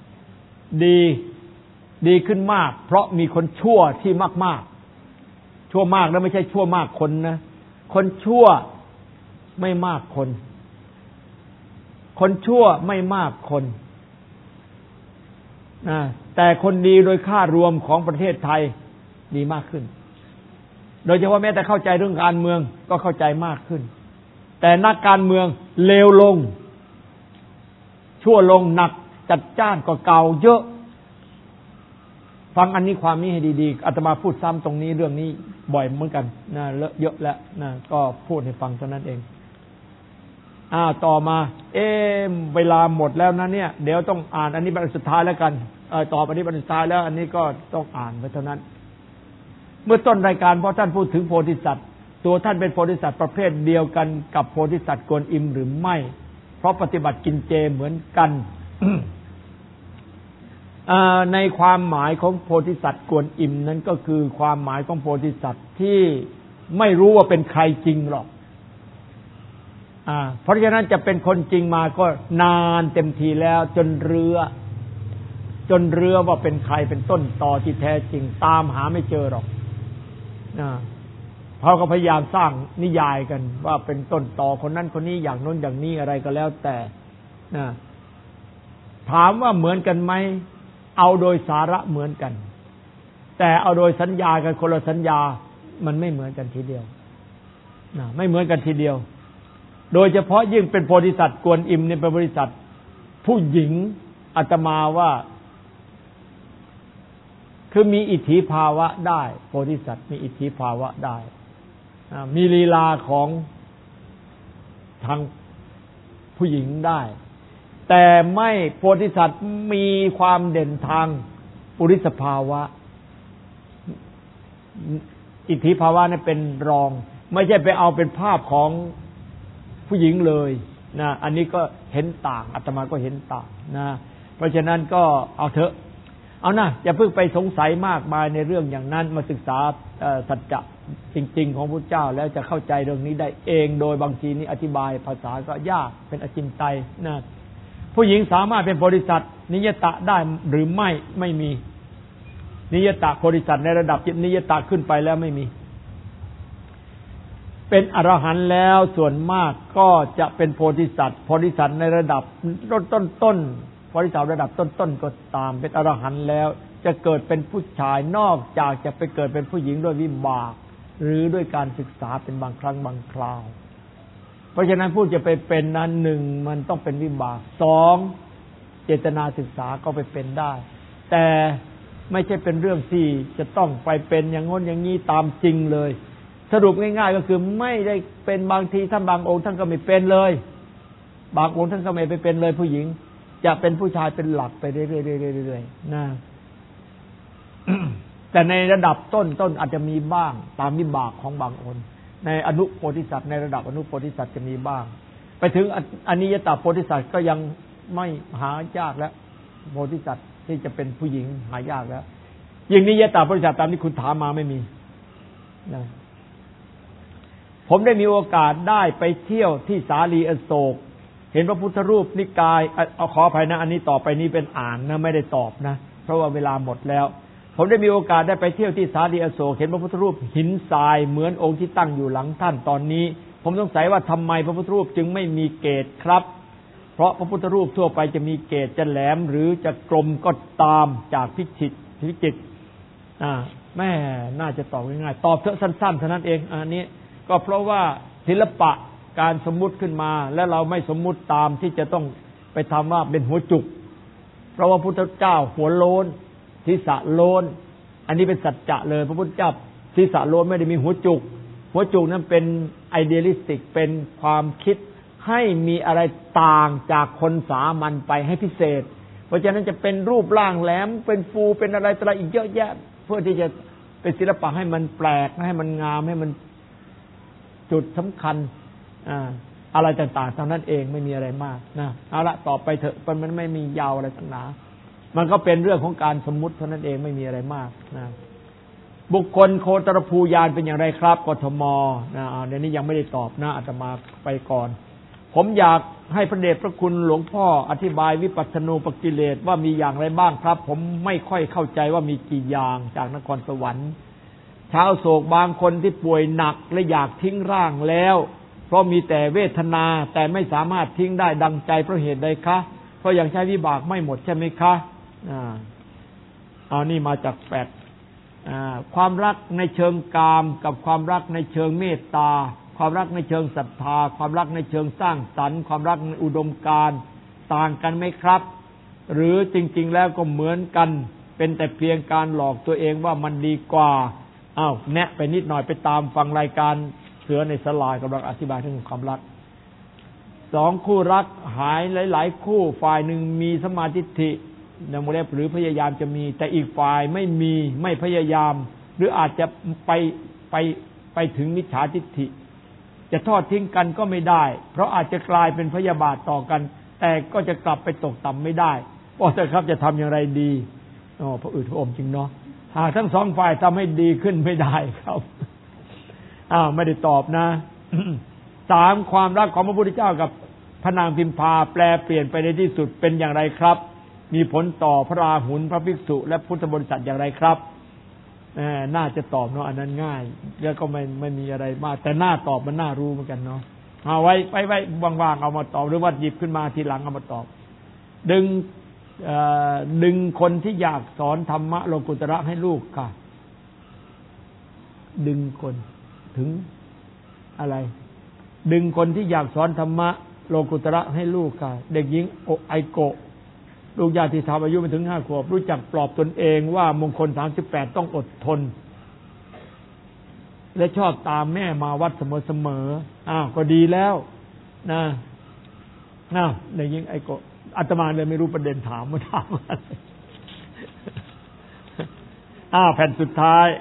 ดีขึ้นมากเพราะมีคนชั่วที่มากๆชั่วมากแล้วไม่ใช่ชั่วมากคนนะคนชั่วไม่มากคนชั่วไม่มากคนแต่คนดีโดยค่ารวมของประเทศไทยดีมากขึ้นโดยเฉพาะแม้แต่เข้าใจเรื่องการเมืองก็เข้าใจมากขึ้นแต่นักการเมืองเลวลงชั่วลงหนักจัดจ้านกว่าเก่าเยอะฟังอันนี้ความนี้ให้ดีๆอาตมาพูดซ้ำตรงนี้เรื่องนี้บ่อยเหมือนกันนะเยอะแล้วนะก็พูดให้ฟังเท่านั้นเองต่อมาเวลาหมดแล้วนะเนี่ยเดี๋ยวต้องอ่านอันนี้เป็นสุดท้ายแล้วกันตอบอันนี้เป็นสุดท้ายแล้วอันนี้ก็ต้องอ่านไปเท่านั้นเมื่อต้นรายการพอท่านพูดถึงโพธิสัตว์ตัวท่านเป็นโพธิสัตว์ประเภทเดียวกันกับโพธิสัตว์กวนอิมหรือไม่เพราะปฏิบัติกินเจเหมือนกัน ในความหมายของโพธิสัตว์กวนอิมนั้นก็คือความหมายของโพธิสัตว์ที่ไม่รู้ว่าเป็นใครจริงหรอกเพราะฉะนั้นจะเป็นคนจริงมาก็นานเต็มทีแล้วจนเรือว่าเป็นใครเป็นต้นตอที่แท้จริงตามหาไม่เจอหรอกเขาก็พยายามสร้างนิยายกันว่าเป็นต้นตอคนนั้นคนนี้อย่างโน้นอย่างนี้อะไรก็แล้วแต่ถามว่าเหมือนกันไหมเอาโดยสาระเหมือนกันแต่เอาโดยสัญญากันคนละสัญญามันไม่เหมือนกันทีเดียวไม่เหมือนกันทีเดียวโดยเฉพาะยิ่งเป็นโพธิสัตว์กวนอิมเนี่ยเป็นโพธิสัตว์ผู้หญิงอาตมาว่าคือมีอิทธิภาวะได้โพธิสัตว์มีอิทธิภาวะได้มีลีลาของทางผู้หญิงได้แต่ไม่โพธิสัตว์มีความเด่นทางปุริสภาวะอิทธิภาวะนี่เป็นรองไม่ใช่ไปเอาเป็นภาพของผู้หญิงเลยนะอันนี้ก็เห็นต่างอาตมาก็เห็นต่างนะเพราะฉะนั้นก็เอาเถอะเอานะอย่าเพิ่งไปสงสัยมากมายในเรื่องอย่างนั้นมาศึกษาสัจจะจริงๆของพระเจ้าแล้วจะเข้าใจเรื่องนี้ได้เองโดยบางทีนี้อธิบายภาษาก็ยากเป็นอจินไตยนะผู้หญิงสามารถเป็นโพธิสัตว์นิยตะได้หรือไม่มีนิยตะโพธิสัตว์ในระดับจิตนิยตะขึ้นไปแล้วไม่มีเป็นอรหันต์แล้วส่วนมากก็จะเป็นโพธิสัตว์ในระดับต้นโพธิสัตว์ระดับต้นก็ตามเป็นอรหันต์แล้วจะเกิดเป็นผู้ชายนอกจากจะไปเกิดเป็นผู้หญิงด้วยวิบากหรือด้วยการศึกษาเป็นบางครั้งบางคราวเพราะฉะนั้นผู้จะไปเป็นนั้นหนึ่งมันต้องเป็นวิบากสองเจตนาศึกษาก็ไปเป็นได้แต่ไม่ใช่เป็นเรื่องที่จะต้องไปเป็นอย่างง้นอย่างนี้ตามจริงเลยสรุปง่ายๆก็คือไม่ได้เป็นบางทีท่านบางองค์ท่านก็ไม่เป็นเลยบางองค์ท่านก็ไม่ไปเป็นเลยผู้หญิงจะเป็นผู้ชายเป็นหลักไปเรื่อยๆนะ แต่ในระดับต้นอาจจะมีบ้างตามวิบากของบางองค์ในอนุโพธิสัตว์ในระดับอนุโพธิสัตว์จะมีบ้างไปถึงอนิยตโพธิสัตว์ก็ยังไม่หายากแล้วโพธิสัตว์ที่จะเป็นผู้หญิงหายากแล้วยิ่งนิยตโพธิสัตว์ตามที่คุณถามมาไม่มีนะผมได้มีโอกาสได้ไปเที่ยวที่สาลีอโศกเห็นพระพุทธรูปนิกายขออภัยนะอันนี้ต่อไปนี้เป็นอ่านนะไม่ได้ตอบนะเพราะว่าเวลาหมดแล้วผมได้มีโอกาสได้ไปเที่ยวที่สาลีอโศกเห็นพระพุทธรูปหินทรายเหมือนองค์ที่ตั้งอยู่หลังท่านตอนนี้ผมสงสัยว่าทำไมพระพุทธรูปจึงไม่มีเกศครับเพราะพระพุทธรูปทั่วไปจะมีเกศจะแหลมหรือจะกลมก็ตามจากพิจิตรแม่น่าจะตอบง่ายๆตอบเถอะสั้นๆเท่านั้นเองอันนี้ก็เพราะว่าศิลปะการสมมุติขึ้นมาและเราไม่สมมุติตามที่จะต้องไปทำว่าเป็นหัวจุกเพราะว่าพุทธเจ้าหัวโลนศีรษะโลนอันนี้เป็นสัจจะเลยพระพุทธเจ้าศีรษะโลนไม่ได้มีหัวจุกนั้นเป็นไอเดียลิสติกเป็นความคิดให้มีอะไรต่างจากคนสามัญไปให้พิเศษเพราะฉะนั้นจะเป็นรูปร่างแหลมเป็นฟูเป็นอะไรต่ออะไรอีกเยอะแยะเพื่อที่จะเป็นศิลปะให้มันแปลกให้มันงามให้มันจุดสำคัญอะไรต่างๆเท่านั้นเองไม่มีอะไรมากนะเอาละต่อไปเถอะมันไม่มียาวอะไรต่างหนามันก็เป็นเรื่องของการสมมุติเท่านั้นเองไม่มีอะไรมากนะบุคคลโคตรภูยานเป็นอย่างไรครับกทมนะเดี๋ยวนี้ยังไม่ได้ตอบนะอาตมาไปก่อนผมอยากให้พระเดชพระคุณหลวงพ่ออธิบายวิปัสสนูปกิเลสว่ามีอย่างไรบ้างครับผมไม่ค่อยเข้าใจว่ามีกี่อย่างจากนครสวรรค์ชาวโศกบางคนที่ป่วยหนักและอยากทิ้งร่างแล้วเพราะมีแต่เวทนาแต่ไม่สามารถทิ้งได้ดังใจเพราะเหตุใดคะเพราะยังใช้วิบากไม่หมดใช่ไหมคะนี่มาจากความรักในเชิงกามกับความรักในเชิงเมตตาความรักในเชิงศรัทธาความรักในเชิงสร้างสรรค์ความรักในอุดมการณ์ต่างกันไหมครับหรือจริงๆแล้วก็เหมือนกันเป็นแต่เพียงการหลอกตัวเองว่ามันดีกว่าแนะไปนิดหน่อยไปตามฟังรายการเสือในสลายกำลังอธิบายเรื่องความรักสองคู่รักหายหลายๆคู่ฝ่ายหนึ่งมีสัมมาทิฏฐิยังไม่ได้หรือพยายามจะมีแต่อีกฝ่ายไม่มีไม่พยายามหรืออาจจะไปถึงมิจฉาทิฏฐิจะทอดทิ้งกันก็ไม่ได้เพราะอาจจะกลายเป็นพยาบาทต่อกันแต่ก็จะกลับไปตกต่ำไม่ได้พ่อเจ้าครับจะทำอย่างไรดีพระอืดพระอมจริงเนาะหากทั้งสองฝ่ายทำให้ดีขึ้นไม่ได้ครับไม่ได้ตอบนะ 3. ความรักของพระพุทธเจ้ากับพระนางพิมพาแปลเปลี่ยนไปในที่สุดเป็นอย่างไรครับมีผลต่อพระราหุลพระภิกษุและพุทธบริษัทอย่างไรครับน่าจะตอบเนาะอันนั้นง่ายแล้วก็ไม่มีอะไรมากแต่น่าตอบมันน่ารู้เหมือนกันเนาะเอาไว้ว่างๆเอามาตอบหรือว่าหยิบขึ้นมาทีหลังเอามาตอบดึงคนที่อยากสอนธรรมะโลกุตระให้ลูกค่ะดึงคนถึงอะไรดึงคนที่อยากสอนธรรมะโลกุตระให้ลูกค่ะเด็กหญิงไอโกะลูกญาติธรรมอายุไม่ถึง5 ขวบรู้จักปลอบตนเองว่ามงคล38ต้องอดทนและชอบตามแม่มาวัดเสมอก็ดีแล้วนะเด็กหญิงไอโกะอาตมาเลยไม่รู้ประเด็นถามอะไรแผ่นสุดท้าย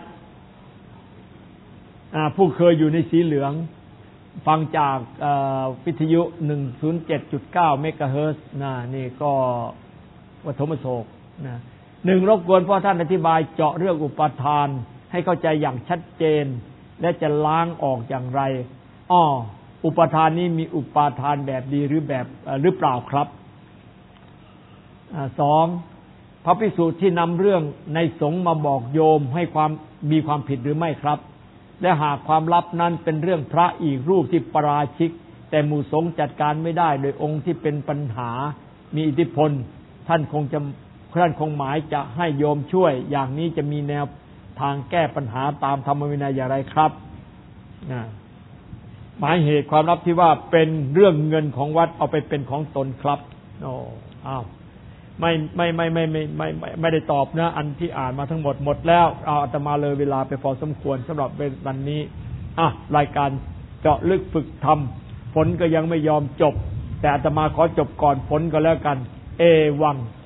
ผู้เคยอยู่ในสีเหลืองฟังจากวิทยุ 107.9 เมกะเฮิรตซ์นี่ก็ปฐมโศกรบกวนพ่อท่านอธิบายเจาะเรื่องอุปาทานให้เข้าใจอย่างชัดเจนและจะล้างออกอย่างไรอุปาทานนี้มีอุปาทานแบบดีหรือแบบหรือเปล่าครับ 2. พระภิกษุที่นำเรื่องในสงฆ์มาบอกโยมให้มีความผิดหรือไม่ครับและหากความลับนั้นเป็นเรื่องพระอีกรูปที่ปราชิกแต่หมู่สงฆ์จัดการไม่ได้โดยองค์ที่เป็นปัญหามีอิทธิพลท่านคงหมายจะให้โยมช่วยอย่างนี้จะมีแนวทางแก้ปัญหาตามธรรมวินัยอย่างไรครับหมายเหตุความลับที่ว่าเป็นเรื่องเงินของวัดเอาไปเป็นของตนครับไม่ได้ตอบนะอันที่อ่านมาทั้งหมดแล้วอาตมาเลยเวลาไปพอสมควรสำหรับวันนี้รายการเจาะลึกฝึกธรรมฝนก็ยังไม่ยอมจบแต่อาตมาขอจบก่อนฝนก็แล้วกันเอวัง